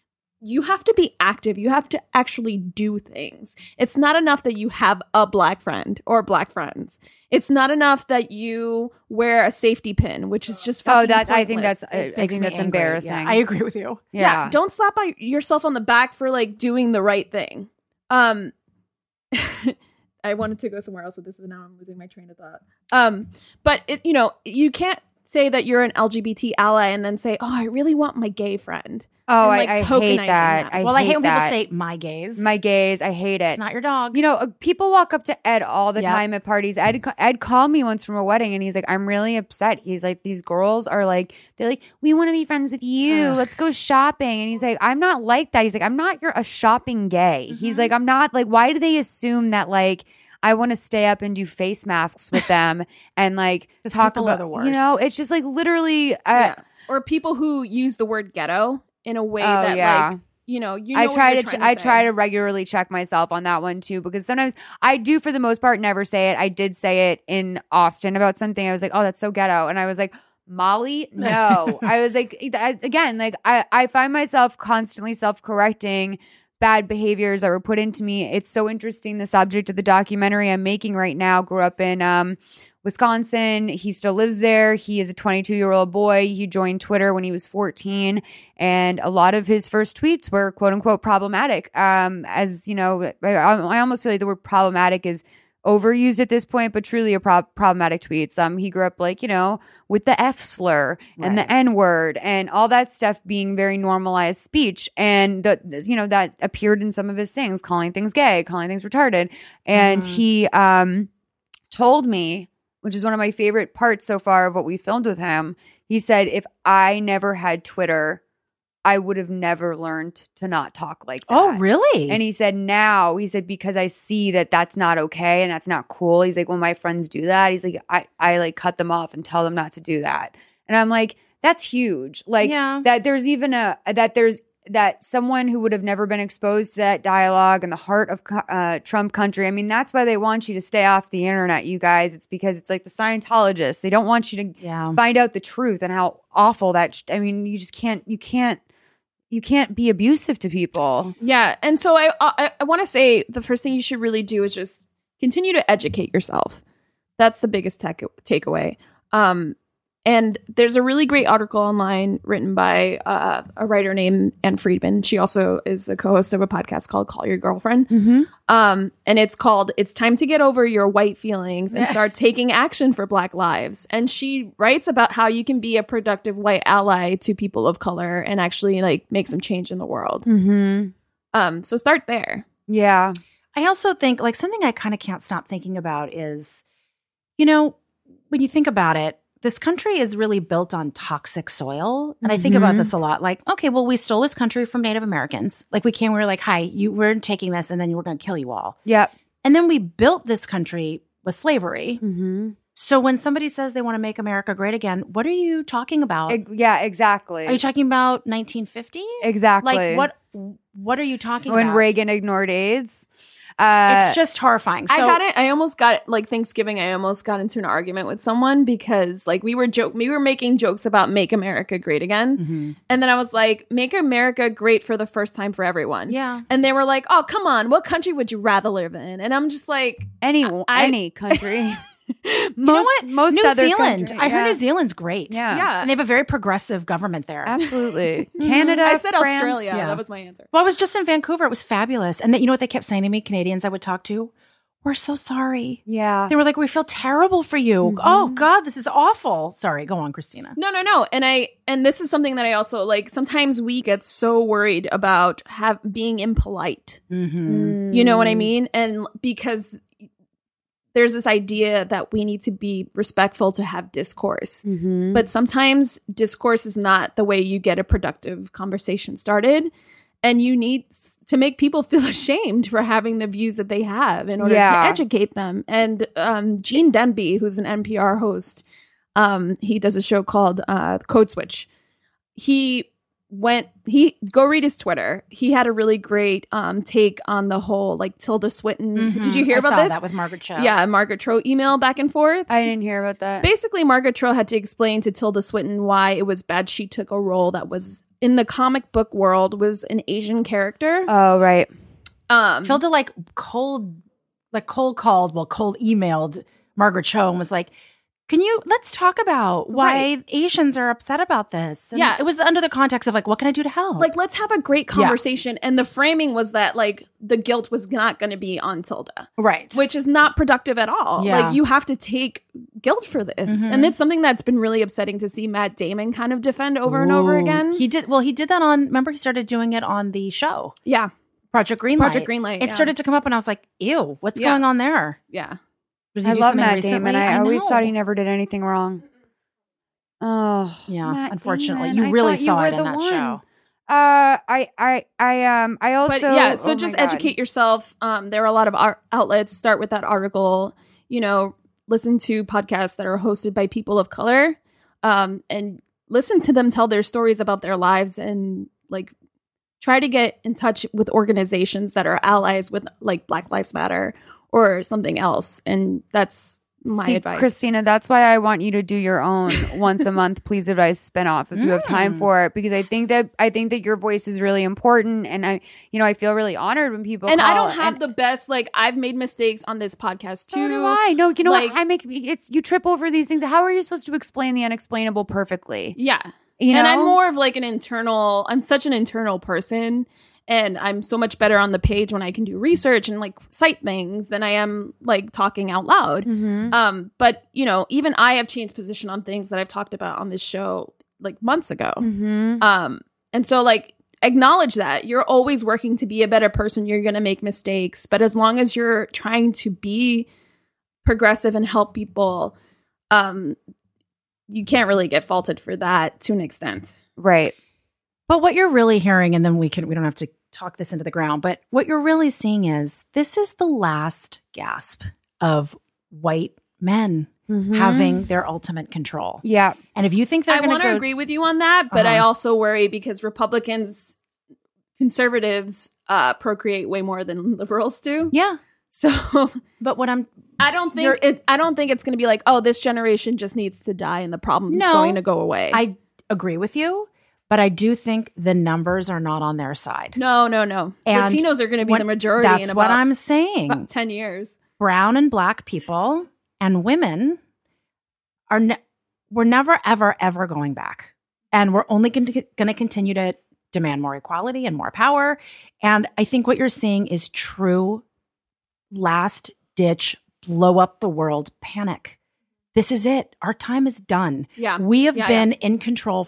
You have to be active. You have to actually do things. It's not enough that you have a black friend or black friends. It's not enough that you wear a safety pin, which is just Oh, fucking that I think pointless. that's I, I Makes think me that's angry. embarrassing. Yeah, I agree with you. Yeah. Don't slap on yourself on the back for like doing the right thing. Um, I wanted to go somewhere else with this, and now I'm losing my train of thought. Um, but it, you know, you can't say that you're an L G B T ally and then say, "Oh, I really want my gay friend." Oh, and, like, I, I hate tokenizing that. that. I well, hate I hate when that. people say my gays. my gays. I hate it. It's not your dog. You know, uh, people walk up to Ed all the Yep. time at parties. Ed, Ed called me once from a wedding, and he's like, "I'm really upset." He's like, "These girls are like, they're like, we want to be friends with you. Ugh. Let's go shopping." And he's like, "I'm not like that." He's like, "I'm not your a shopping gay." He's like, "I'm not like. Why do they assume that like?" I want to stay up and do face masks with them and like 'Cause talk people are about the worst. You know, it's just like literally. Uh, Yeah. Or people who use the word ghetto in a way Oh, that yeah. like, you know, you know I what try you're to, trying I say. try to regularly check myself on that one too, because sometimes I do, for the most part, never say it. I did say it in Austin about something. I was like, "Oh, that's so ghetto," and I was like, "Molly, no." I was like, I, again, like I, I find myself constantly self-correcting bad behaviors that were put into me. It's so interesting. The subject of the documentary I'm making right now grew up in um, Wisconsin. He still lives there. He is a twenty-two year old boy. He joined Twitter when he was fourteen, and a lot of his first tweets were quote unquote problematic. Um, as you know, I, I almost feel like the word problematic is overused at this point, but truly a pro- problematic tweets. Um, he grew up like, you know, with the F slur and Right. the N word and all that stuff being very normalized speech. And, the, you know, that appeared in some of his things, calling things gay, calling things retarded. And Mhm. he um, told me, which is one of my favorite parts so far of what we filmed with him, he said, if I never had Twitter, I would have never learned to not talk like that. Oh, really? And he said, now, he said, because I see that that's not okay and that's not cool. He's like, when my friends do that, he's like, I, I like cut them off and tell them not to do that. And I'm like, that's huge. Like Yeah. that there's even a, that there's, that someone who would have never been exposed to that dialogue in the heart of uh, Trump country. I mean, that's why they want you to stay off the internet, you guys. It's because it's like the Scientologists. They don't want you to Yeah. find out the truth and how awful that, sh- I mean, you just can't, you can't, you can't be abusive to people. Yeah, and so I I, I want to say the first thing you should really do is just continue to educate yourself. That's the biggest tech- takeaway. Um, and there's a really great article online written by uh, a writer named Ann Friedman. She also is the co-host of a podcast called Call Your Girlfriend. Mm-hmm. Um, and it's called It's Time to Get Over Your White Feelings and Start Taking Action for Black Lives. And she writes about how you can be a productive white ally to people of color and actually like make some change in the world. Mm-hmm. Um, so start there. Yeah. I also think like something I kind of can't stop thinking about is, you know, when you think about it, this country is really built on toxic soil. And I think about Mhm. this a lot. Like, okay, well, we stole this country from Native Americans. Like we came, we were like, hi, you we're taking this and then we're going to kill you all. Yep. And then we built this country with slavery. Mm-hmm. So when somebody says they want to make America great again, what are you talking about? E- yeah, exactly. Are you talking about nineteen fifty? exactly. Like what what are you talking when about? Reagan ignored AIDS. Uh, It's just horrifying. So I got it. I almost got like Thanksgiving. I almost got into an argument with someone because like we were joke we were making jokes about Make America Great Again, Mhm. and then I was like, Make America Great for the first time for everyone. Yeah. And they were like, oh, come on, what country would you rather live in? And I'm just like, any I- any country. most, You know what? Most New other Zealand. country- I heard yeah. New Zealand's great. Yeah. yeah. And they have a very progressive government there. Absolutely. Canada. I said France, Australia. yeah. That was my answer. Well, I was just in Vancouver. It was fabulous. And that, you know what they kept saying to me, Canadians I would talk to? We're so sorry. Yeah. They were like, we feel terrible for you. Mhm. Oh, God, this is awful. Sorry, go on, Christina. No, no, no. And I and this is something that I also like. Sometimes we get so worried about have being impolite. Mm-hmm. You know what I mean? And because there's this idea that we need to be respectful to have discourse. Mm-hmm. But sometimes discourse is not the way you get a productive conversation started. And you need s- to make people feel ashamed for having the views that they have in order Yeah. to educate them. And um, Gene Denby, who's an N P R host, um, he does a show called uh, Code Switch. He went, he go read his Twitter. He had a really great um, take on the whole like Tilda Swinton. Mhm. Did you hear I about saw this? that with Margaret Cho. Yeah, Margaret Cho email back and forth. I didn't hear about that. Basically, Margaret Cho had to explain to Tilda Swinton why it was bad she took a role that was in the comic book world was an Asian character. Oh, right. Um, Tilda like cold, like cold called, well, cold emailed Margaret Cho and was like, can you, let's talk about why Right. Asians are upset about this. And Yeah. It was under the context of like, what can I do to help? like, let's have a great conversation. And the framing was that like the guilt was not going to be on Tilda, right. which is not productive at all. Yeah. Like you have to take guilt for this. Mhm. And it's something that's been really upsetting to see Matt Damon kind of defend over and over Ooh. again. He did, well, he did that on, remember he started doing it on the show, yeah. Project Greenlight. Project Greenlight, It yeah. started to come up and I was like, ew, what's Yeah. going on there? Yeah. Did he I do love something Matt recently? Damon. I, always know. thought he never did anything wrong. Oh, Yeah, Matt unfortunately. Damon. You I really thought you saw were it in the that one. show. Uh, I, I, I, um, I also. But yeah, so oh just my God. educate yourself. Um, there are a lot of ar- outlets. Start with that article. You know, listen to podcasts that are hosted by people of color, um, and listen to them tell their stories about their lives, and like try to get in touch with organizations that are allies with like Black Lives Matter or something else. And that's my See, advice. Christina, that's why I want you to do your own once a month Please Advise spinoff if you have time Mm. for it, because I think that I think that your voice is really important, and I, you know, I feel really honored when people And I call don't have and- the best. Like I've made mistakes on this podcast too. So do I. No, you know Like- what? I make it's you trip over these things. How are you supposed to explain the unexplainable perfectly? Yeah. You know, And I'm more of like an internal, I'm such an internal person. And I'm so much better on the page when I can do research and like cite things than I am like talking out loud. Mm-hmm. Um, but you know, even I have changed position on things that I've talked about on this show like months ago. Mm-hmm. Um, and so like acknowledge that you're always working to be a better person. You're going to make mistakes, but as long as you're trying to be progressive and help people, um, you can't really get faulted for that to an extent. Right. But what you're really hearing, and then we can we don't have to talk this into the ground, but what you're really seeing is this is the last gasp of white men Mm-hmm. having their ultimate control. Yeah. And if you think they're I going want to go- agree with you on that, but I Uh-huh. also worry because Republicans, conservatives uh, procreate way more than liberals do. Yeah. So But what I'm I don't You're- think it, I don't think it's going to be like, oh, this generation just needs to die and the problem is No. going to go away. I agree with you, but I do think the numbers are not on their side. no, no, no. And Latinos are going to be what- the majority. That's in what about, I'm saying. about ten years. Brown and black people and women are ne- we're never ever ever going back, and we're only going to continue to demand more equality and more power. And I think what you're seeing is true last ditch blow up the world panic. This is it. Our time is done. Yeah. We have Yeah, been in control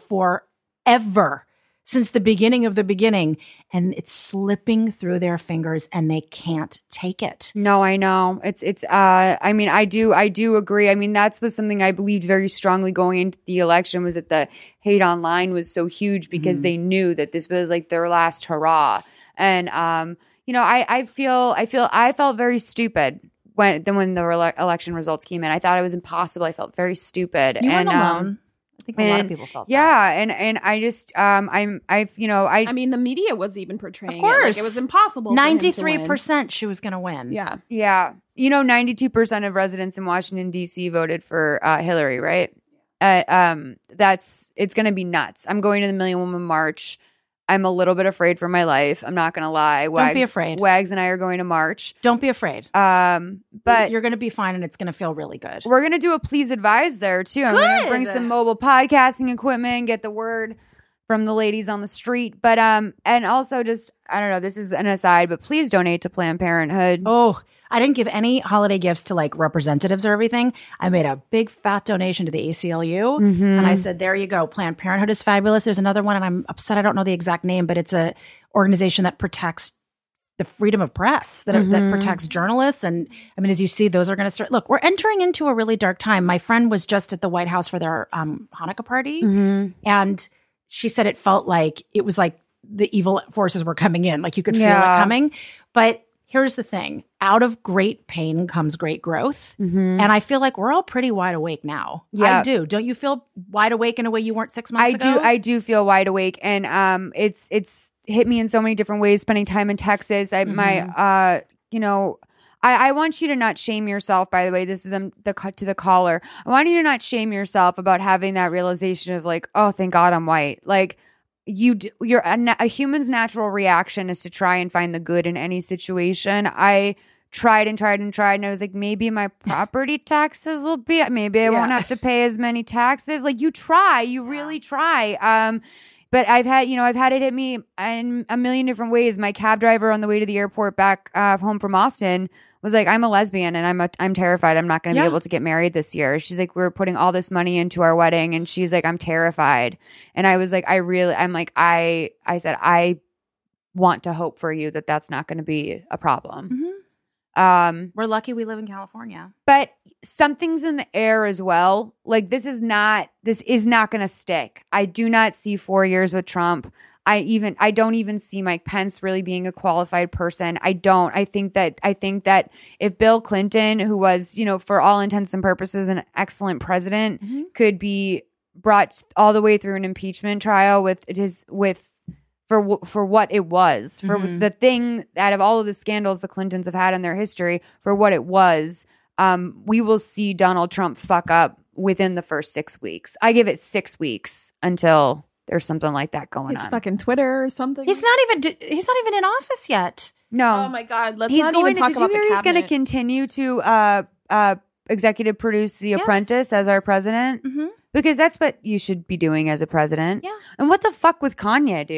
forever, since the beginning of the beginning, and it's slipping through their fingers and they can't take it. No, I know. It's it's uh I mean, I do I do agree. I mean, that's was something I believed very strongly going into the election, was that the hate online was so huge because Mhm. they knew that this was like their last hurrah. And um, you know, I I feel I feel I felt very stupid when then when the ele- election results came in. I thought it was impossible. I felt very stupid. You and weren't alone. um I think a lot of and- people felt that. yeah, and and I just um I'm I've you know, I I mean, the media was even portraying Of it. Like, course. it was impossible. for him to win. ninety-three percent she was going to win. Yeah. Yeah. You know, ninety-two percent of residents in Washington, D C voted for uh, Hillary, right? Uh, um, that's, it's going to be nuts. I'm going to the Million Woman March. I'm a little bit afraid for my life. I'm not going to lie. Wags, be afraid. Wags and I are going to march. Don't be afraid. Um, but you're going to be fine and it's going to feel really good. we're going to do a please advise there too. I'm going to Good. bring some mobile podcasting equipment, get the word from the ladies on the street. But, um, and also just, I don't know, this is an aside, but please donate to Planned Parenthood. Oh, I didn't give any holiday gifts to like representatives or everything. I made a big fat donation to the A C L U. Mm-hmm. And I said, there you go. Planned Parenthood is fabulous. There's another one, and I'm upset I don't know the exact name, but it's a organization that protects the freedom of press, that, Mhm. that protects journalists. And I mean, as you see, those are going to start. Look, we're entering into a really dark time. My friend was just at the White House for their um, Hanukkah party. Mhm. And she said it felt like it was like the evil forces were coming in, like you could feel Yeah. it coming. But here's the thing. Out of great pain comes great growth. Mhm. And I feel like we're all pretty wide awake now. Yeah. I do. Don't you feel wide awake in a way you weren't six months I ago? do. I do feel wide awake, and um, it's it's hit me in so many different ways. Spending time in Texas, I my Mhm. uh, you know, I, I want you to not shame yourself. By the way, this is um, the cut to the caller. I want you to not shame yourself about having that realization of like, oh, thank God I'm white. Like you, d- you're a, na- a human's natural reaction is to try and find the good in any situation. I tried and tried and tried, and I was like, maybe my property taxes will be, maybe I won't Yeah. have to pay as many taxes. Like you try, you really try. Um, but I've had, you know, I've had it hit me in a million different ways. My cab driver on the way to the airport back uh, home from Austin was like, I'm a lesbian and I'm a, I'm terrified. I'm not going to Yeah. be able to get married this year. She's like, we're putting all this money into our wedding. And she's like, I'm terrified. And I was like, I really, I'm like, I, I said, I want to hope for you that that's not going to be a problem. Mhm. Um, We're lucky we live in California. but something's in the air as well. Like this is not, this is not going to stick. I do not see four years with Trump. I even, I don't even see Mike Pence really being a qualified person. I don't. I think that, I think that if Bill Clinton, who was, you know, for all intents and purposes, an excellent president, Mhm. could be brought all the way through an impeachment trial with his, with, for wh- for what it was, for Mhm. the thing out of all of the scandals the Clintons have had in their history, for what it was, um, we will see Donald Trump fuck up within the first six weeks. I give it six weeks until there's something like that going It's on. fucking Twitter or something. He's not even. d- He's not even in office yet. no, Oh my God. Let's he's not going even to. talk Did about you hear the he's going to cabinet. continue to uh, uh, executive produce The Yes. Apprentice as our president? Mm-hmm. Because that's what you should be doing as a president. Yeah. And what the fuck with Kanye, dude?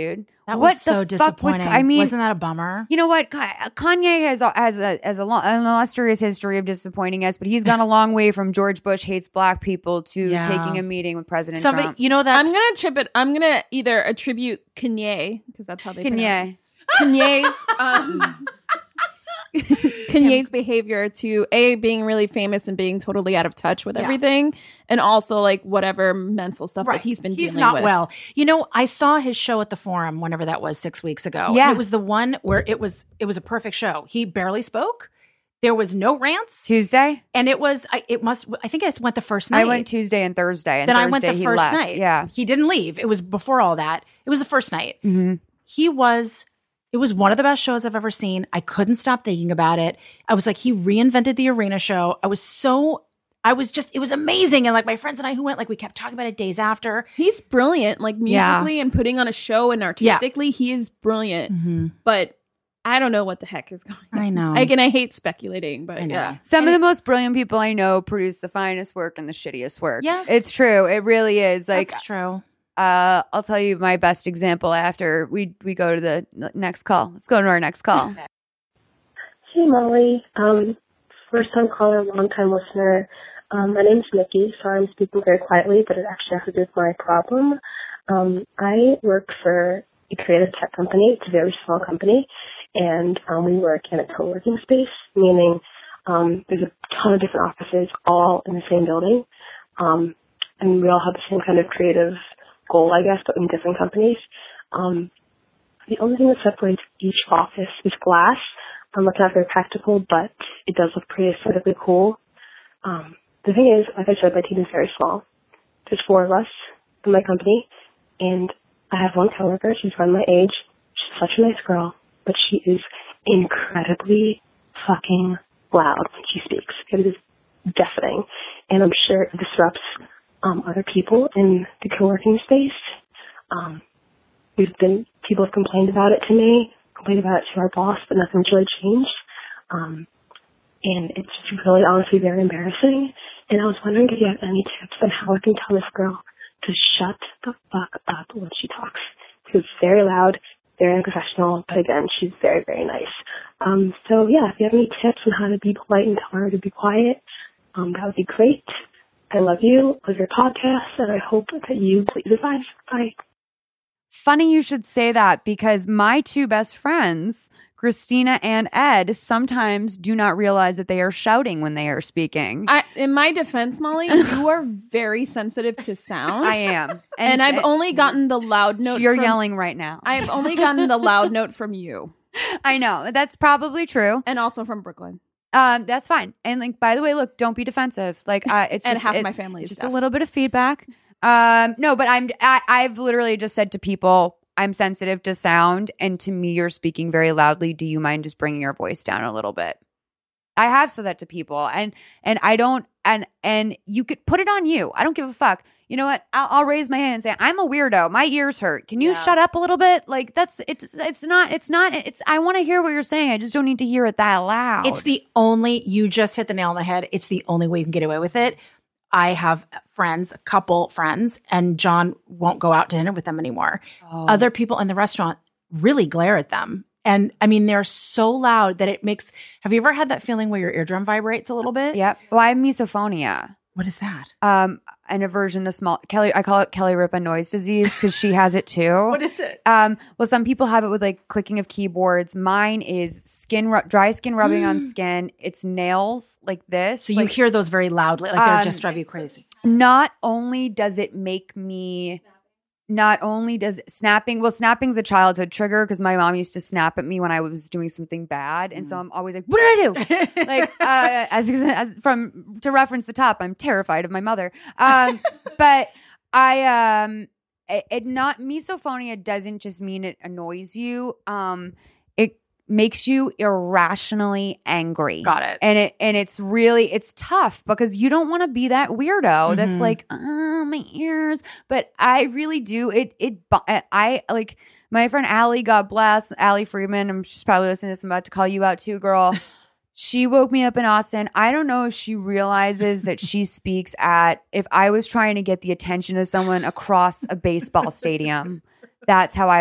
That what was so the fuck with- disappointing. I mean, wasn't that a bummer? You know what? Kanye has has a has a long, an illustrious history of disappointing us, but he's gone a long way from George Bush hates black people to Yeah. taking a meeting with President Somebody, Trump. you know that I'm gonna trip it. I'm gonna either attribute Kanye because that's how they pronounce it. Kanye. Kanye's um, Kanye's behavior to a being really famous and being totally out of touch with Yeah. everything, and also like whatever mental stuff right. that he's been He's dealing not with. well. You know, I saw his show at the Forum whenever that was six weeks ago. Yeah. And it was the one where it was it was a perfect show. He barely spoke. There was no rants, Tuesday. and it was I, it must. I think I went the first night. I went Tuesday and Thursday. And then Thursday I went the he first left. night. Yeah. He didn't leave. It was before all that. It was the first night. Mm-hmm. He was, it was one of the best shows I've ever seen. I couldn't stop thinking about it. I was like, he reinvented the arena show. I was so, I was just, it was amazing. And like my friends and I who went, like we kept talking about it days after. He's brilliant, like Yeah. musically and putting on a show and artistically, he is brilliant. Mm-hmm. But I don't know what the heck is going on. I know. Again, I hate speculating, but I know. yeah. Some of the most brilliant people I know produce the finest work and the shittiest work. Yes. It's true. It really is. Like, That's true. uh, I'll tell you my best example after we we go to the n- next call. Let's go to our next call. Hey, Molly. Um, first time caller, long time listener. Um, my name's Nikki, so I'm speaking very quietly, but it actually has to do with my problem. Um, I work for a creative tech company. It's a very small company, and um, we work in a co-working space, meaning um, there's a ton of different offices all in the same building, um, and we all have the same kind of creative goal, I guess, but in different companies. Um, the only thing that separates each office is glass. I'm looking at very practical, but it does look pretty aesthetically cool. Um, the thing is, like I said, my team is very small. There's four of us in my company, and I have one coworker. She's around my age. She's such a nice girl, but she is incredibly fucking loud when she speaks. It is deafening, and I'm sure it disrupts um, other people in the co-working space. Um, we've been people have complained about it to me, complained about it to our boss, but nothing's really changed. Um, and it's really honestly very embarrassing. And I was wondering if you have any tips on how I can tell this girl to shut the fuck up when she talks. Because it's very loud, very unprofessional, but again, she's very, very nice. Um, so yeah, if you have any tips on how to be polite and tell her to be quiet, um, that would be great. I love you, love your podcast, and I hope that you please advise. Bye. Funny you should say that because my two best friends, Christina and Ed, sometimes do not realize that they are shouting when they are speaking. I, in my defense, Molly, you are very sensitive to sound. I am. And, and I've s- only gotten the loud note. You're from, yelling right now. I've only gotten the loud note from you I know. That's probably true. and also from Brooklyn. Um, that's fine. And like, by the way, look, don't be defensive. Like, uh, it's And just half it- my family is just deaf. a little bit of feedback. Um, no, but I'm I, I've literally just said to people, I'm sensitive to sound, and to me, you're speaking very loudly. Do you mind just bringing your voice down a little bit? I have said that to people, and and I don't, and and you could put it on you. I don't give a fuck. You know what? I'll, I'll raise my hand and say, I'm a weirdo. My ears hurt. Can you Yeah. shut up a little bit? Like that's it's it's not it's not it's. I want to hear what you're saying. I just don't need to hear it that loud. It's the only, you just hit the nail on the head. It's the only way you can get away with it. I have friends, a couple friends, and John won't go out to dinner with them anymore. Oh. Other people in the restaurant really glare at them. And I mean, they're so loud that it makes, have you ever had that feeling where your eardrum vibrates a little bit? Yep. Well, I have misophonia. What is that? Um, an aversion to small Kelly. I call it Kelly Ripa noise disease because she has it too. What is it? Um, well, some people have it with like clicking of keyboards. Mine is skin, ru- dry skin rubbing on skin. It's nails like this. So you Like, hear those very loudly, like they're Um, just drive you crazy. not only does it make me, not only does snapping, well, snapping's a childhood trigger because my mom used to snap at me when I was doing something bad. And so I'm always like, what did I do? like, uh, as, as from, to reference the top, I'm terrified of my mother. Um, but I, um, it, it not, misophonia doesn't just mean it annoys you. Um, it makes you irrationally angry. Got it. And it and it's really it's tough because you don't want to be that weirdo that's Mhm. like, oh, my ears. But I really do. It it bu- I like my friend Allie, God bless, Allie Friedman. I'm she's probably listening to this. I'm about to call you out too, girl. She woke me up in Austin. I don't know if she realizes that she speaks at, if I was trying to get the attention of someone across a baseball stadium, that's how I would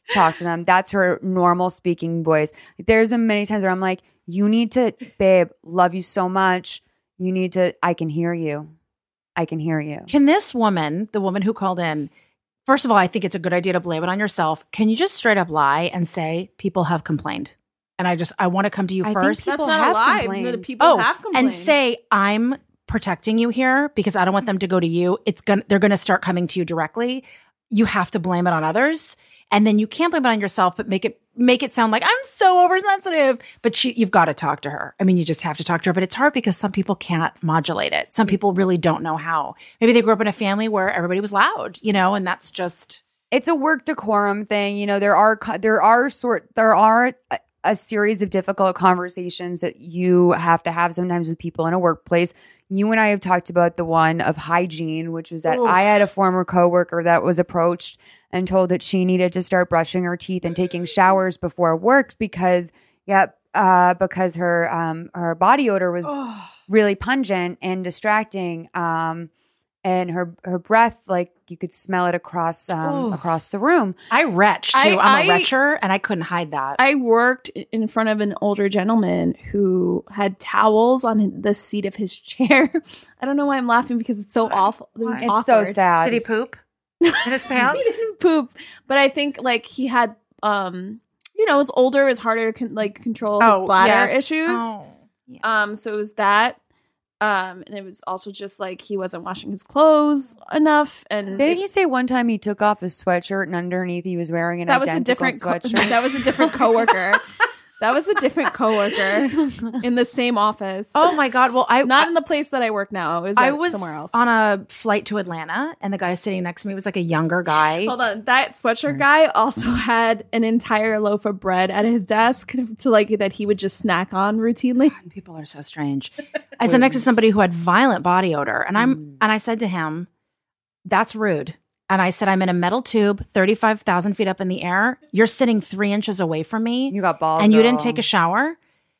talk to them. That's her normal speaking voice. There's been many times where I'm like, you need to, babe, love you so much. You need to, I can hear you. I can hear you. Can this woman, the woman who called in, first of all, I think it's a good idea to blame it on yourself. Can you just straight up lie and say people have complained? And I just, I want to come to you I first. think people That's not have a lie. complained. The people Oh, have complained. and say, I'm protecting you here because I don't want them to go to you. It's gonna, they're going to start coming to you directly. You have to blame it on others. And then you can't blame it on yourself, but make it make it sound like I'm so oversensitive. But she, you've got to talk to her. I mean, you just have to talk to her. But it's hard because some people can't modulate it. Some people really don't know how. Maybe they grew up in a family where everybody was loud, you know, and that's just. It's a work decorum thing. You know, there are co- there are sort there are a, a series of difficult conversations that you have to have sometimes with people in a workplace. You and I have talked about the one of hygiene, which was that Oof. I had a former coworker that was approached and told that she needed to start brushing her teeth and taking showers before work because, yeah, uh, because her um, her body odor was Oh. really pungent and distracting, um, and her her breath, like you could smell it across um, Oh. across the room. I retch too. I- I'm a I- retcher and I couldn't hide that. I worked in front of an older gentleman who had towels on the seat of his chair. I don't know why I'm laughing because it's so awful. It was It's so awkward. sad. Did he poop in his pants? He didn't poop, but I think like he had, um, you know, it was older, it was harder to con- like control his bladder yes. issues. Oh, yeah. Um, so it was that. Um, and it was also just like he wasn't washing his clothes enough, and Didn't you say one time he took off his sweatshirt and underneath he was wearing an that was a identical different co- sweatshirt? that was a different coworker. That was a different coworker in the same office. Oh my God. Well, I Not in the place that I work now. It was I at- was somewhere else. on a flight to Atlanta, and the guy sitting next to me was like a younger guy. Hold on. That sweatshirt guy also had an entire loaf of bread at his desk to like that he would just snack on routinely. People are so strange. I sat next to somebody who had violent body odor, and I'm and I said to him, "That's rude." And I said, "I'm in a metal tube, thirty-five thousand feet up in the air. You're sitting three inches away from me, You got balls, and you girl. didn't take a shower."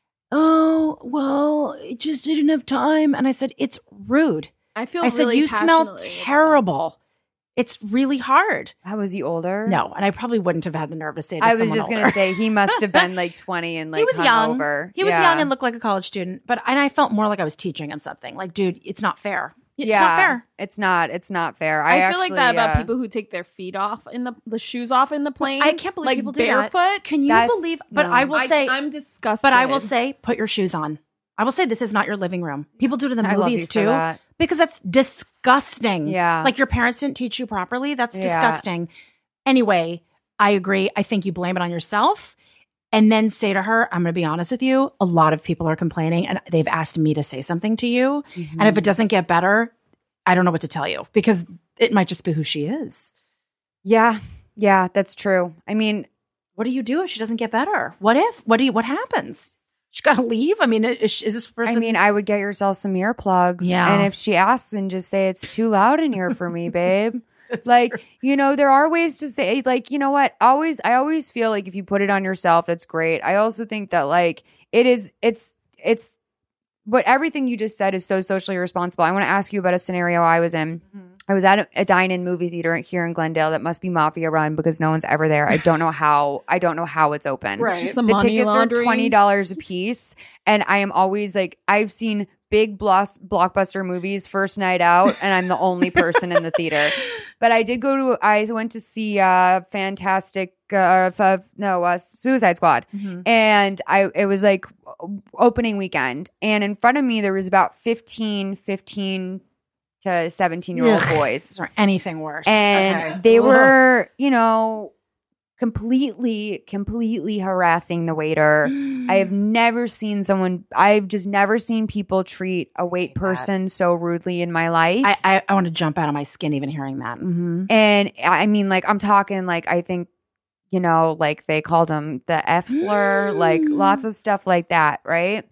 Oh well, I just didn't have time. And I said, "It's rude." I feel I said, really "You smell passionately about terrible. It's really hard." How was he older? No, and I probably wouldn't have had the nerve to say. To I was someone just older. gonna say he must have been like twenty and like he was young. hungover. He was Yeah. young and looked like a college student, but and I felt more like I was teaching him something. Like, dude, it's not fair. It's yeah, not fair. It's not. It's not fair. I, I, feel like actually, that about uh, people who take their feet off in the the shoes off in the plane. I can't believe like people do barefoot. that. Can you That's- believe? But no. I will I, say, I'm disgusted. but I will say, put your shoes on. I will say, this is not your living room. People do it in the I love movies you for too, that. because that's disgusting. Yeah. like your parents didn't teach you properly. That's Yeah. disgusting. Anyway, I agree. I think you blame it on yourself. And then say to her, I'm going to be honest with you. A lot of people are complaining and they've asked me to say something to you. Mm-hmm. And if it doesn't get better, I don't know what to tell you because it might just be who she is. Yeah, yeah, that's true. I mean, What do you do if she doesn't get better? What if? What do you, what happens? She got to leave? I mean, is, is this person? I mean, I would get yourself some earplugs. Yeah. And if she asks, and just say it's too loud in here for me, babe. It's Like, true. you know, there are ways to say, like, you know what? Always, I always feel like if you put it on yourself, that's great. I also think that, like, it is, it's, it's, what everything you just said is so socially responsible. I want to ask you about a scenario I was in. Mm-hmm. I was at a, a dine-in movie theater here in Glendale that must be mafia run because no one's ever there. I don't know how. I don't know how it's open. Right. Just some The money tickets laundering. are twenty dollars a piece, and I am always like, I've seen big bloss, blockbuster movies first night out, and I'm the only person in the theater. But I did go to. I went to see uh, Fantastic. Uh, f- no, uh, Suicide Squad, Mhm. and I. It was like opening weekend, and in front of me there was about fifteen, fifteen to seventeen year old Ugh. boys. Is there anything worse? And Okay. they Ugh. were, you know, completely, completely harassing the waiter. I have never seen someone, I've just never seen people treat a wait that. person so rudely in my life. I, I, I want to jump out of my skin even hearing that. Mm-hmm. and I mean, like, I'm talking, like, I think, you know, like they called him the F slur, like lots of stuff like that, right?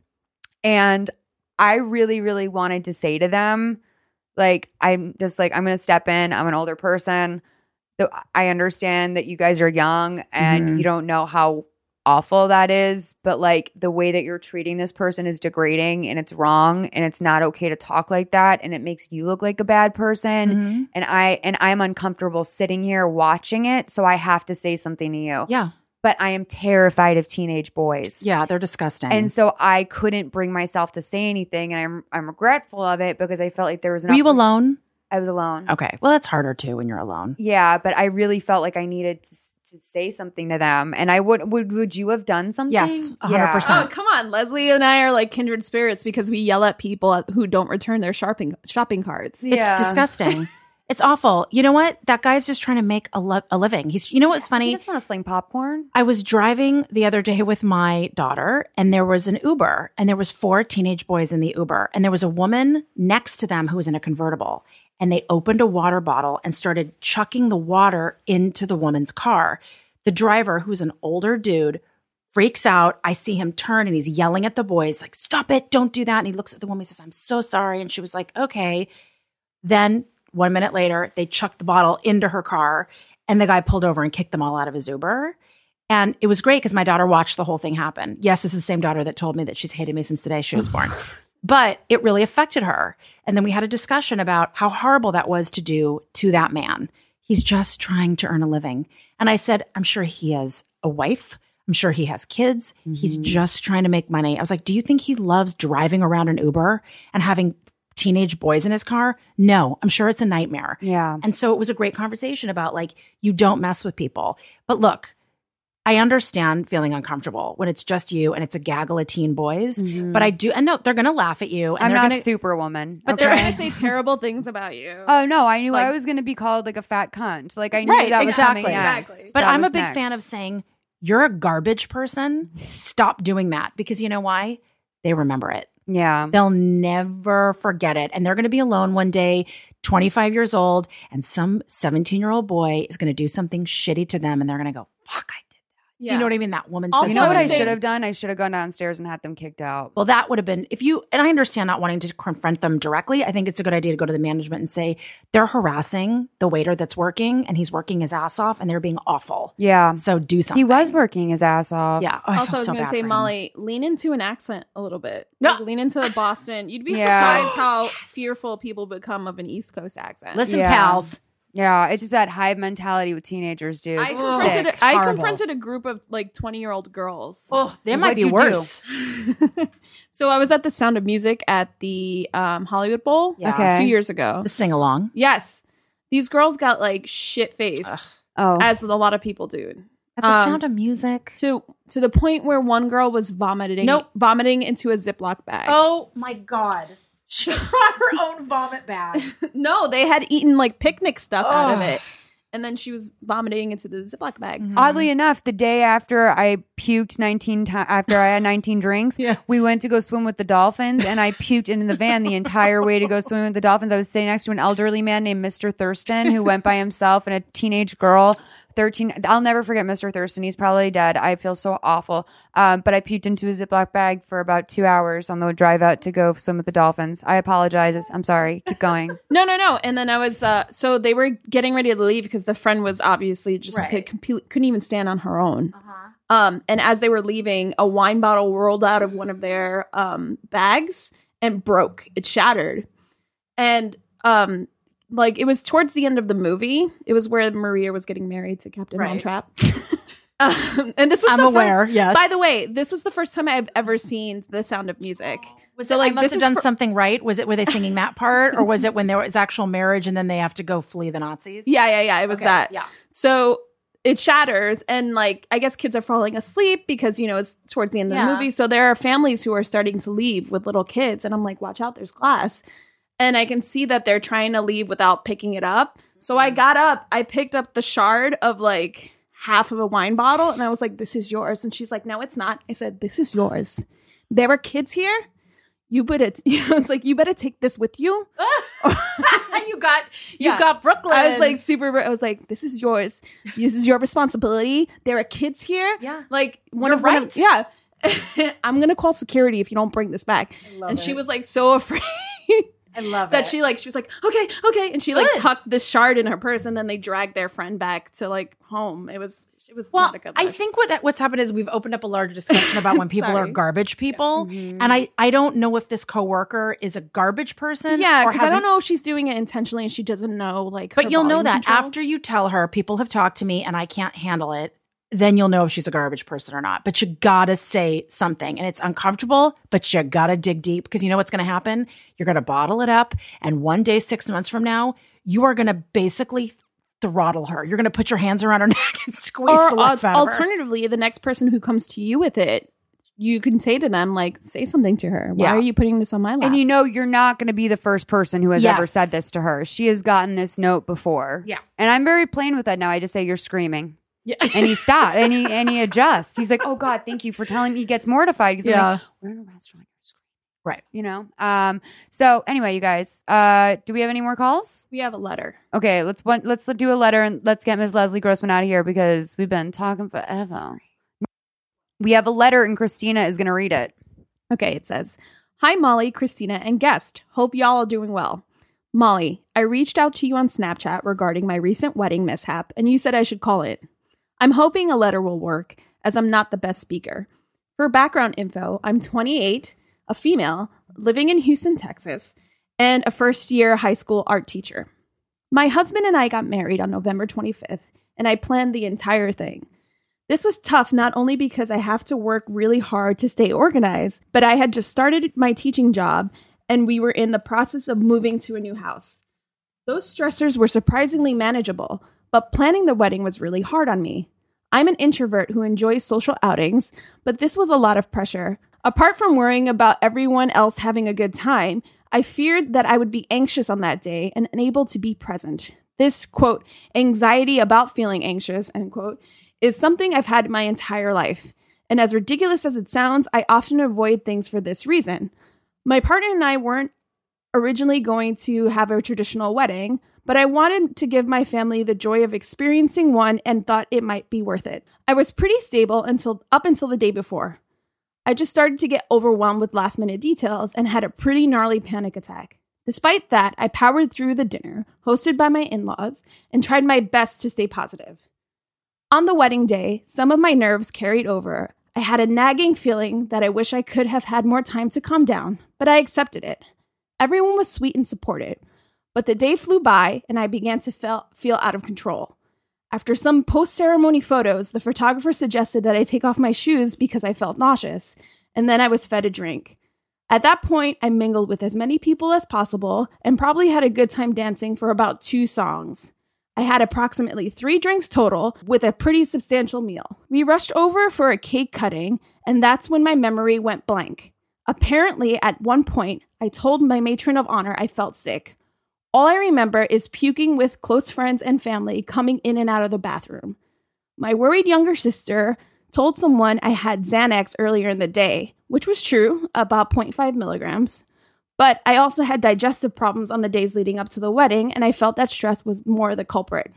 And I really, really wanted to say to them, like, I'm just like, I'm going to step in. I'm an older person. So I understand that you guys are young and Mhm. you don't know how awful that is, but like the way that you're treating this person is degrading and it's wrong and it's not okay to talk like that and it makes you look like a bad person. Mm-hmm. And I and I'm uncomfortable sitting here watching it, so I have to say something to you. Yeah. But I am terrified of teenage boys. Yeah, they're disgusting. And so I couldn't bring myself to say anything, and I'm I'm regretful of it because I felt like there was an Were you alone? I was alone. Okay. Well, that's harder too when you're alone. Yeah, but I really felt like I needed to to say something to them. And I would would would you have done something? Yes, one hundred percent. Oh, come on. Leslie and I are like kindred spirits because we yell at people who don't return their shopping shopping carts. Yeah. It's disgusting. It's awful. You know what? That guy's just trying to make a, lo- a living. He's. You know what's funny? You just want to sling popcorn? I was driving the other day with my daughter and there was an Uber and there was four teenage boys in the Uber and there was a woman next to them who was in a convertible and they opened a water bottle and started chucking the water into the woman's car. The driver, who's an older dude, freaks out. I see him turn and he's yelling at the boys like, stop it, don't do that. And he looks at the woman and says, I'm so sorry. And she was like, okay. Then one minute later, they chucked the bottle into her car and the guy pulled over and kicked them all out of his Uber. And it was great because my daughter watched the whole thing happen. Yes, this is the same daughter that told me that she's hated me since the day she was born. But it really affected her. And then we had a discussion about how horrible that was to do to that man. He's just trying to earn a living. And I said, I'm sure he has a wife. I'm sure he has kids. Mm-hmm. He's just trying to make money. I was like, do you think he loves driving around an Uber and having teenage boys in his car? No, I'm sure it's a nightmare. Yeah. And so it was a great conversation about like, you don't mess with people. But look, I understand feeling uncomfortable when it's just you and it's a gaggle of teen boys. Mm-hmm. But I do, and no, they're going to laugh at you. And I'm they're not gonna, Superwoman. But okay? they're going to say terrible things about you. Oh, no, I knew Like- I was going to be called like a fat cunt. Like I knew Right, that was exactly. coming next. Exactly. But That I'm a was big next. fan of saying, you're a garbage person. Stop doing that. Because you know why? They remember it. Yeah. They'll never forget it. And they're going to be alone one day, twenty-five years old, and some seventeen-year-old boy is going to do something shitty to them. And they're going to go, fuck, I did that. Yeah. Do you know what I mean? That woman Also, says You know what I Say- should have done? I should have gone downstairs and had them kicked out. Well, that would have been, if you, and I understand not wanting to confront them directly. I think it's a good idea to go to the management and say, they're harassing the waiter that's working and he's working his ass off and they're being awful. Yeah. So do something. He was working his ass off. Yeah. Oh, I Also, feel I was so going bad to say, for him. Molly, lean into an accent a little bit. No. Like, lean into the Boston. You'd be Yeah. surprised how fearful people become of an East Coast accent. Listen, Yeah. pals. Yeah. It's just that hive mentality with teenagers, dude. I Sick. confronted, It's a, I horrible. confronted a group of like twenty-year-old girls. Oh, they might What'd be you do? worse. So I was at the Sound of Music at the um, Hollywood Bowl Yeah. Okay. two years ago. The sing along. Yes. These girls got like shit faced, Oh. as a lot of people do. At the Um, sound of music. To to the point where one girl was vomiting Nope. vomiting into a Ziploc bag. Oh my God. She brought her own vomit bag. No, they had eaten like picnic stuff out of Ugh. it. And then she was vomiting into the Ziploc bag. Oddly enough, the day after I puked nineteen times, after I had nineteen drinks, Yeah. we went to go swim with the dolphins, and I puked into the van the entire way to go swim with the dolphins. I was sitting next to an elderly man named Mister Thurston who went by himself, and a teenage girl, thirteen. I'll never forget Mister Thurston. He's probably dead. I feel so awful. Um, but I puked into a Ziploc bag for about two hours on the drive out to go swim with the dolphins. I apologize. I'm sorry. Keep going. No, no, no. And then I was, uh, so they were getting ready to leave because the friend was obviously just Right. could, compu- couldn't even stand on her own. Um, and as they were leaving, a wine bottle rolled out of one of their um, bags and broke. It shattered. And um, like it was towards the end of the movie. It was where Maria was getting married to Captain Right. Von Trapp. um, and this was I'm the aware, first, yes. By the way, this was the first time I've ever seen The Sound of Music. Was So, it, like, I must this have is done for- something right. Was it, were they singing that part? Or was it when there was actual marriage and then they have to go flee the Nazis? Yeah, yeah, yeah. It was Okay, that. yeah. So it shatters, and like I guess kids are falling asleep because you know it's towards the end of Yeah. the movie. So there are families who are starting to leave with little kids, and I'm like, watch out, there's glass. And I can see that they're trying to leave without picking it up. So I got up, I picked up the shard of like half of a wine bottle, and I was like, this is yours. And she's like, no, it's not. I said, this is yours. There are kids here. You better, I was like, you better take this with you. you got you Yeah. got Brooklyn. I was like super. I was like, "This is yours. This is your responsibility. There are kids here. Yeah. like one You're of one of- right. yeah. I'm gonna call security if you don't bring this back." And she was like so afraid. I love that it. she like she was like, okay, okay. And she like Good. tucked this shard in her purse and then they dragged their friend back to like home. It was it was Well, not a good I look. think what what's happened is we've opened up a larger discussion about when people are Sorry. garbage people. Mhm. And I, I don't know if this coworker is a garbage person. Yeah, or because I hasn't- don't know if she's doing it intentionally and she doesn't know like her But you'll know volume that control. after you tell her, people have talked to me and I can't handle it, then you'll know if she's a garbage person or not. But you gotta say something. And it's uncomfortable, but you gotta dig deep because you know what's gonna happen? You're gonna bottle it up. And one day, six months from now, you are gonna basically throttle her. You're gonna put your hands around her neck and squeeze or the life al- out of her. alternatively, the next person who comes to you with it, you can say to them like, say something to her. Why Yeah. are you putting this on my lap? And you know you're not going to be the first person who has ever Yes. said this to her. She has gotten this note before. Yeah. And I'm very plain with that now. I just say, you're screaming. Yeah. And he stops and he, and he adjusts. He's like, oh God, thank you for telling me. He gets mortified. He's Yeah. like, we're in a restaurant. You're screaming. Right. You know? Um, so anyway, you guys, uh, do we have any more calls? we have a letter. Okay, let's one, let's do a letter and let's get Miz Leslie Grossman out of here because we've been talking forever. We have a letter and Christina is going to read it. Okay, it says, hi, Molly, Christina, and guest. Hope y'all are doing well. Molly, I reached out to you on Snapchat regarding my recent wedding mishap, and you said I should call it. I'm hoping a letter will work, as I'm not the best speaker. For background info, I'm twenty-eight, a female, living in Houston, Texas, and a first-year high school art teacher. My husband and I got married on November twenty-fifth, and I planned the entire thing. This was tough not only because I have to work really hard to stay organized, but I had just started my teaching job and we were in the process of moving to a new house. Those stressors were surprisingly manageable, but planning the wedding was really hard on me. I'm an introvert who enjoys social outings, but this was a lot of pressure. Apart from worrying about everyone else having a good time, I feared that I would be anxious on that day and unable to be present. This, quote, anxiety about feeling anxious, end quote, is something I've had my entire life. And as ridiculous as it sounds, I often avoid things for this reason. My partner and I weren't originally going to have a traditional wedding, but I wanted to give my family the joy of experiencing one and thought it might be worth it. I was pretty stable until up until the day before. I just started to get overwhelmed with last minute details and had a pretty gnarly panic attack. Despite that, I powered through the dinner, hosted by my in-laws, and tried my best to stay positive. On the wedding day, some of my nerves carried over. I had a nagging feeling that I wish I could have had more time to calm down, but I accepted it. Everyone was sweet and supportive, but the day flew by and I began to feel, feel out of control. After some post-ceremony photos, the photographer suggested that I take off my shoes because I felt nauseous, and then I was fed a drink. At that point, I mingled with as many people as possible and probably had a good time dancing for about two songs. I had approximately three drinks total with a pretty substantial meal. We rushed over for a cake cutting, and that's when my memory went blank. Apparently, at one point, I told my matron of honor I felt sick. All I remember is puking with close friends and family coming in and out of the bathroom. My worried younger sister told someone I had Xanax earlier in the day, which was true, about zero point five milligrams. But I also had digestive problems on the days leading up to the wedding, and I felt that stress was more the culprit.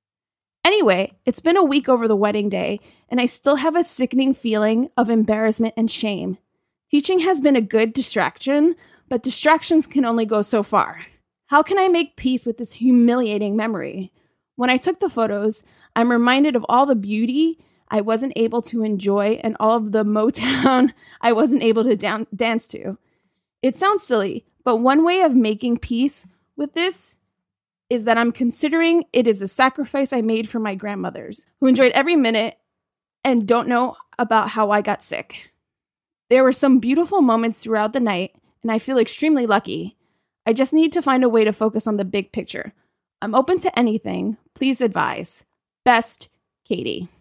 Anyway, it's been a week over the wedding day, and I still have a sickening feeling of embarrassment and shame. Teaching has been a good distraction, but distractions can only go so far. How can I make peace with this humiliating memory? When I took the photos, I'm reminded of all the beauty I wasn't able to enjoy and all of the Motown I wasn't able to down- dance to. It sounds silly, but one way of making peace with this is that I'm considering it is a sacrifice I made for my grandmothers, who enjoyed every minute and don't know about how I got sick. There were some beautiful moments throughout the night, and I feel extremely lucky. I just need to find a way to focus on the big picture. I'm open to anything. Please advise. Best, Katie.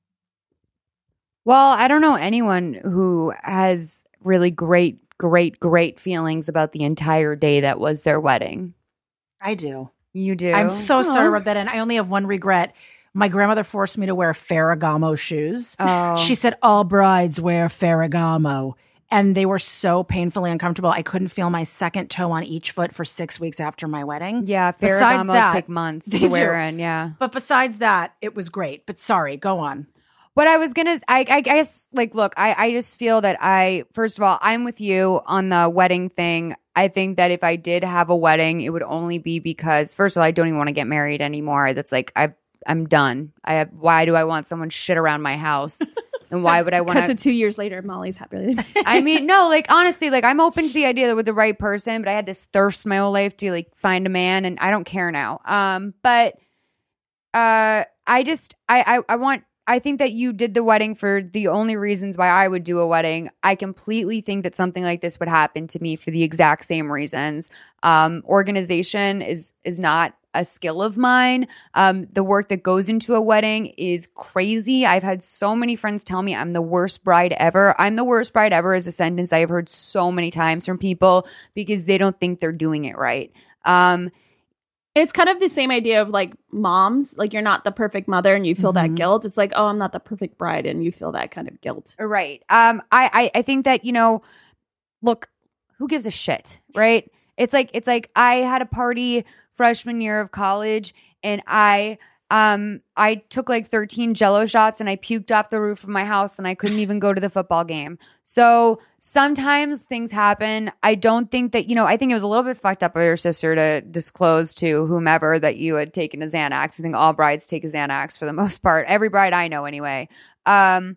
Well, I don't know anyone who has really great, great, great feelings about the entire day that was their wedding. I do. You do? I'm so Aw. sorry to rub that in. I only have one regret. My grandmother forced me to wear Ferragamo shoes. Oh. She said all brides wear Ferragamo. And they were so painfully uncomfortable. I couldn't feel my second toe on each foot for six weeks after my wedding. Yeah, Besides Ferragamos that, take months they to wear do. in, yeah. But besides that, it was great. But sorry, go on. What I was gonna, I, I guess, like, look, I, I just feel that I, first of all, I'm with you on the wedding thing. I think that if I did have a wedding, it would only be because, first of all, I don't even want to get married anymore. That's like, I, I'm done. I have. Why do I want someone shit around my house? And why would I want Cut to two years later, Molly's happy. I mean, no, like, honestly, like, I'm open to the idea that with the right person, but I had this thirst my whole life to, like, find a man, and I don't care now. Um, but uh, I just, I, I, I want, I think that you did the wedding for the only reasons why I would do a wedding. I completely think that something like this would happen to me for the exact same reasons. Um, organization is is not a skill of mine. Um, the work that goes into a wedding is crazy. I've had so many friends tell me I'm the worst bride ever. I'm the worst bride ever is a sentence I have heard so many times from people because they don't think they're doing it right. Um, It's kind of the same idea of like moms, like you're not the perfect mother and you feel Mm-hmm. that guilt. It's like, oh, I'm not the perfect bride and you feel that kind of guilt. Right. Um, I, I, I think that, you know, look, who gives a shit, right? It's like, it's like I had a party freshman year of college and I, um, I took like thirteen Jello shots and I puked off the roof of my house and I couldn't even go to the football game. So sometimes things happen. I don't think that, you know, I think it was a little bit fucked up of your sister to disclose to whomever that you had taken a Xanax. I think all brides take a Xanax for the most part. Every bride I know anyway. Um,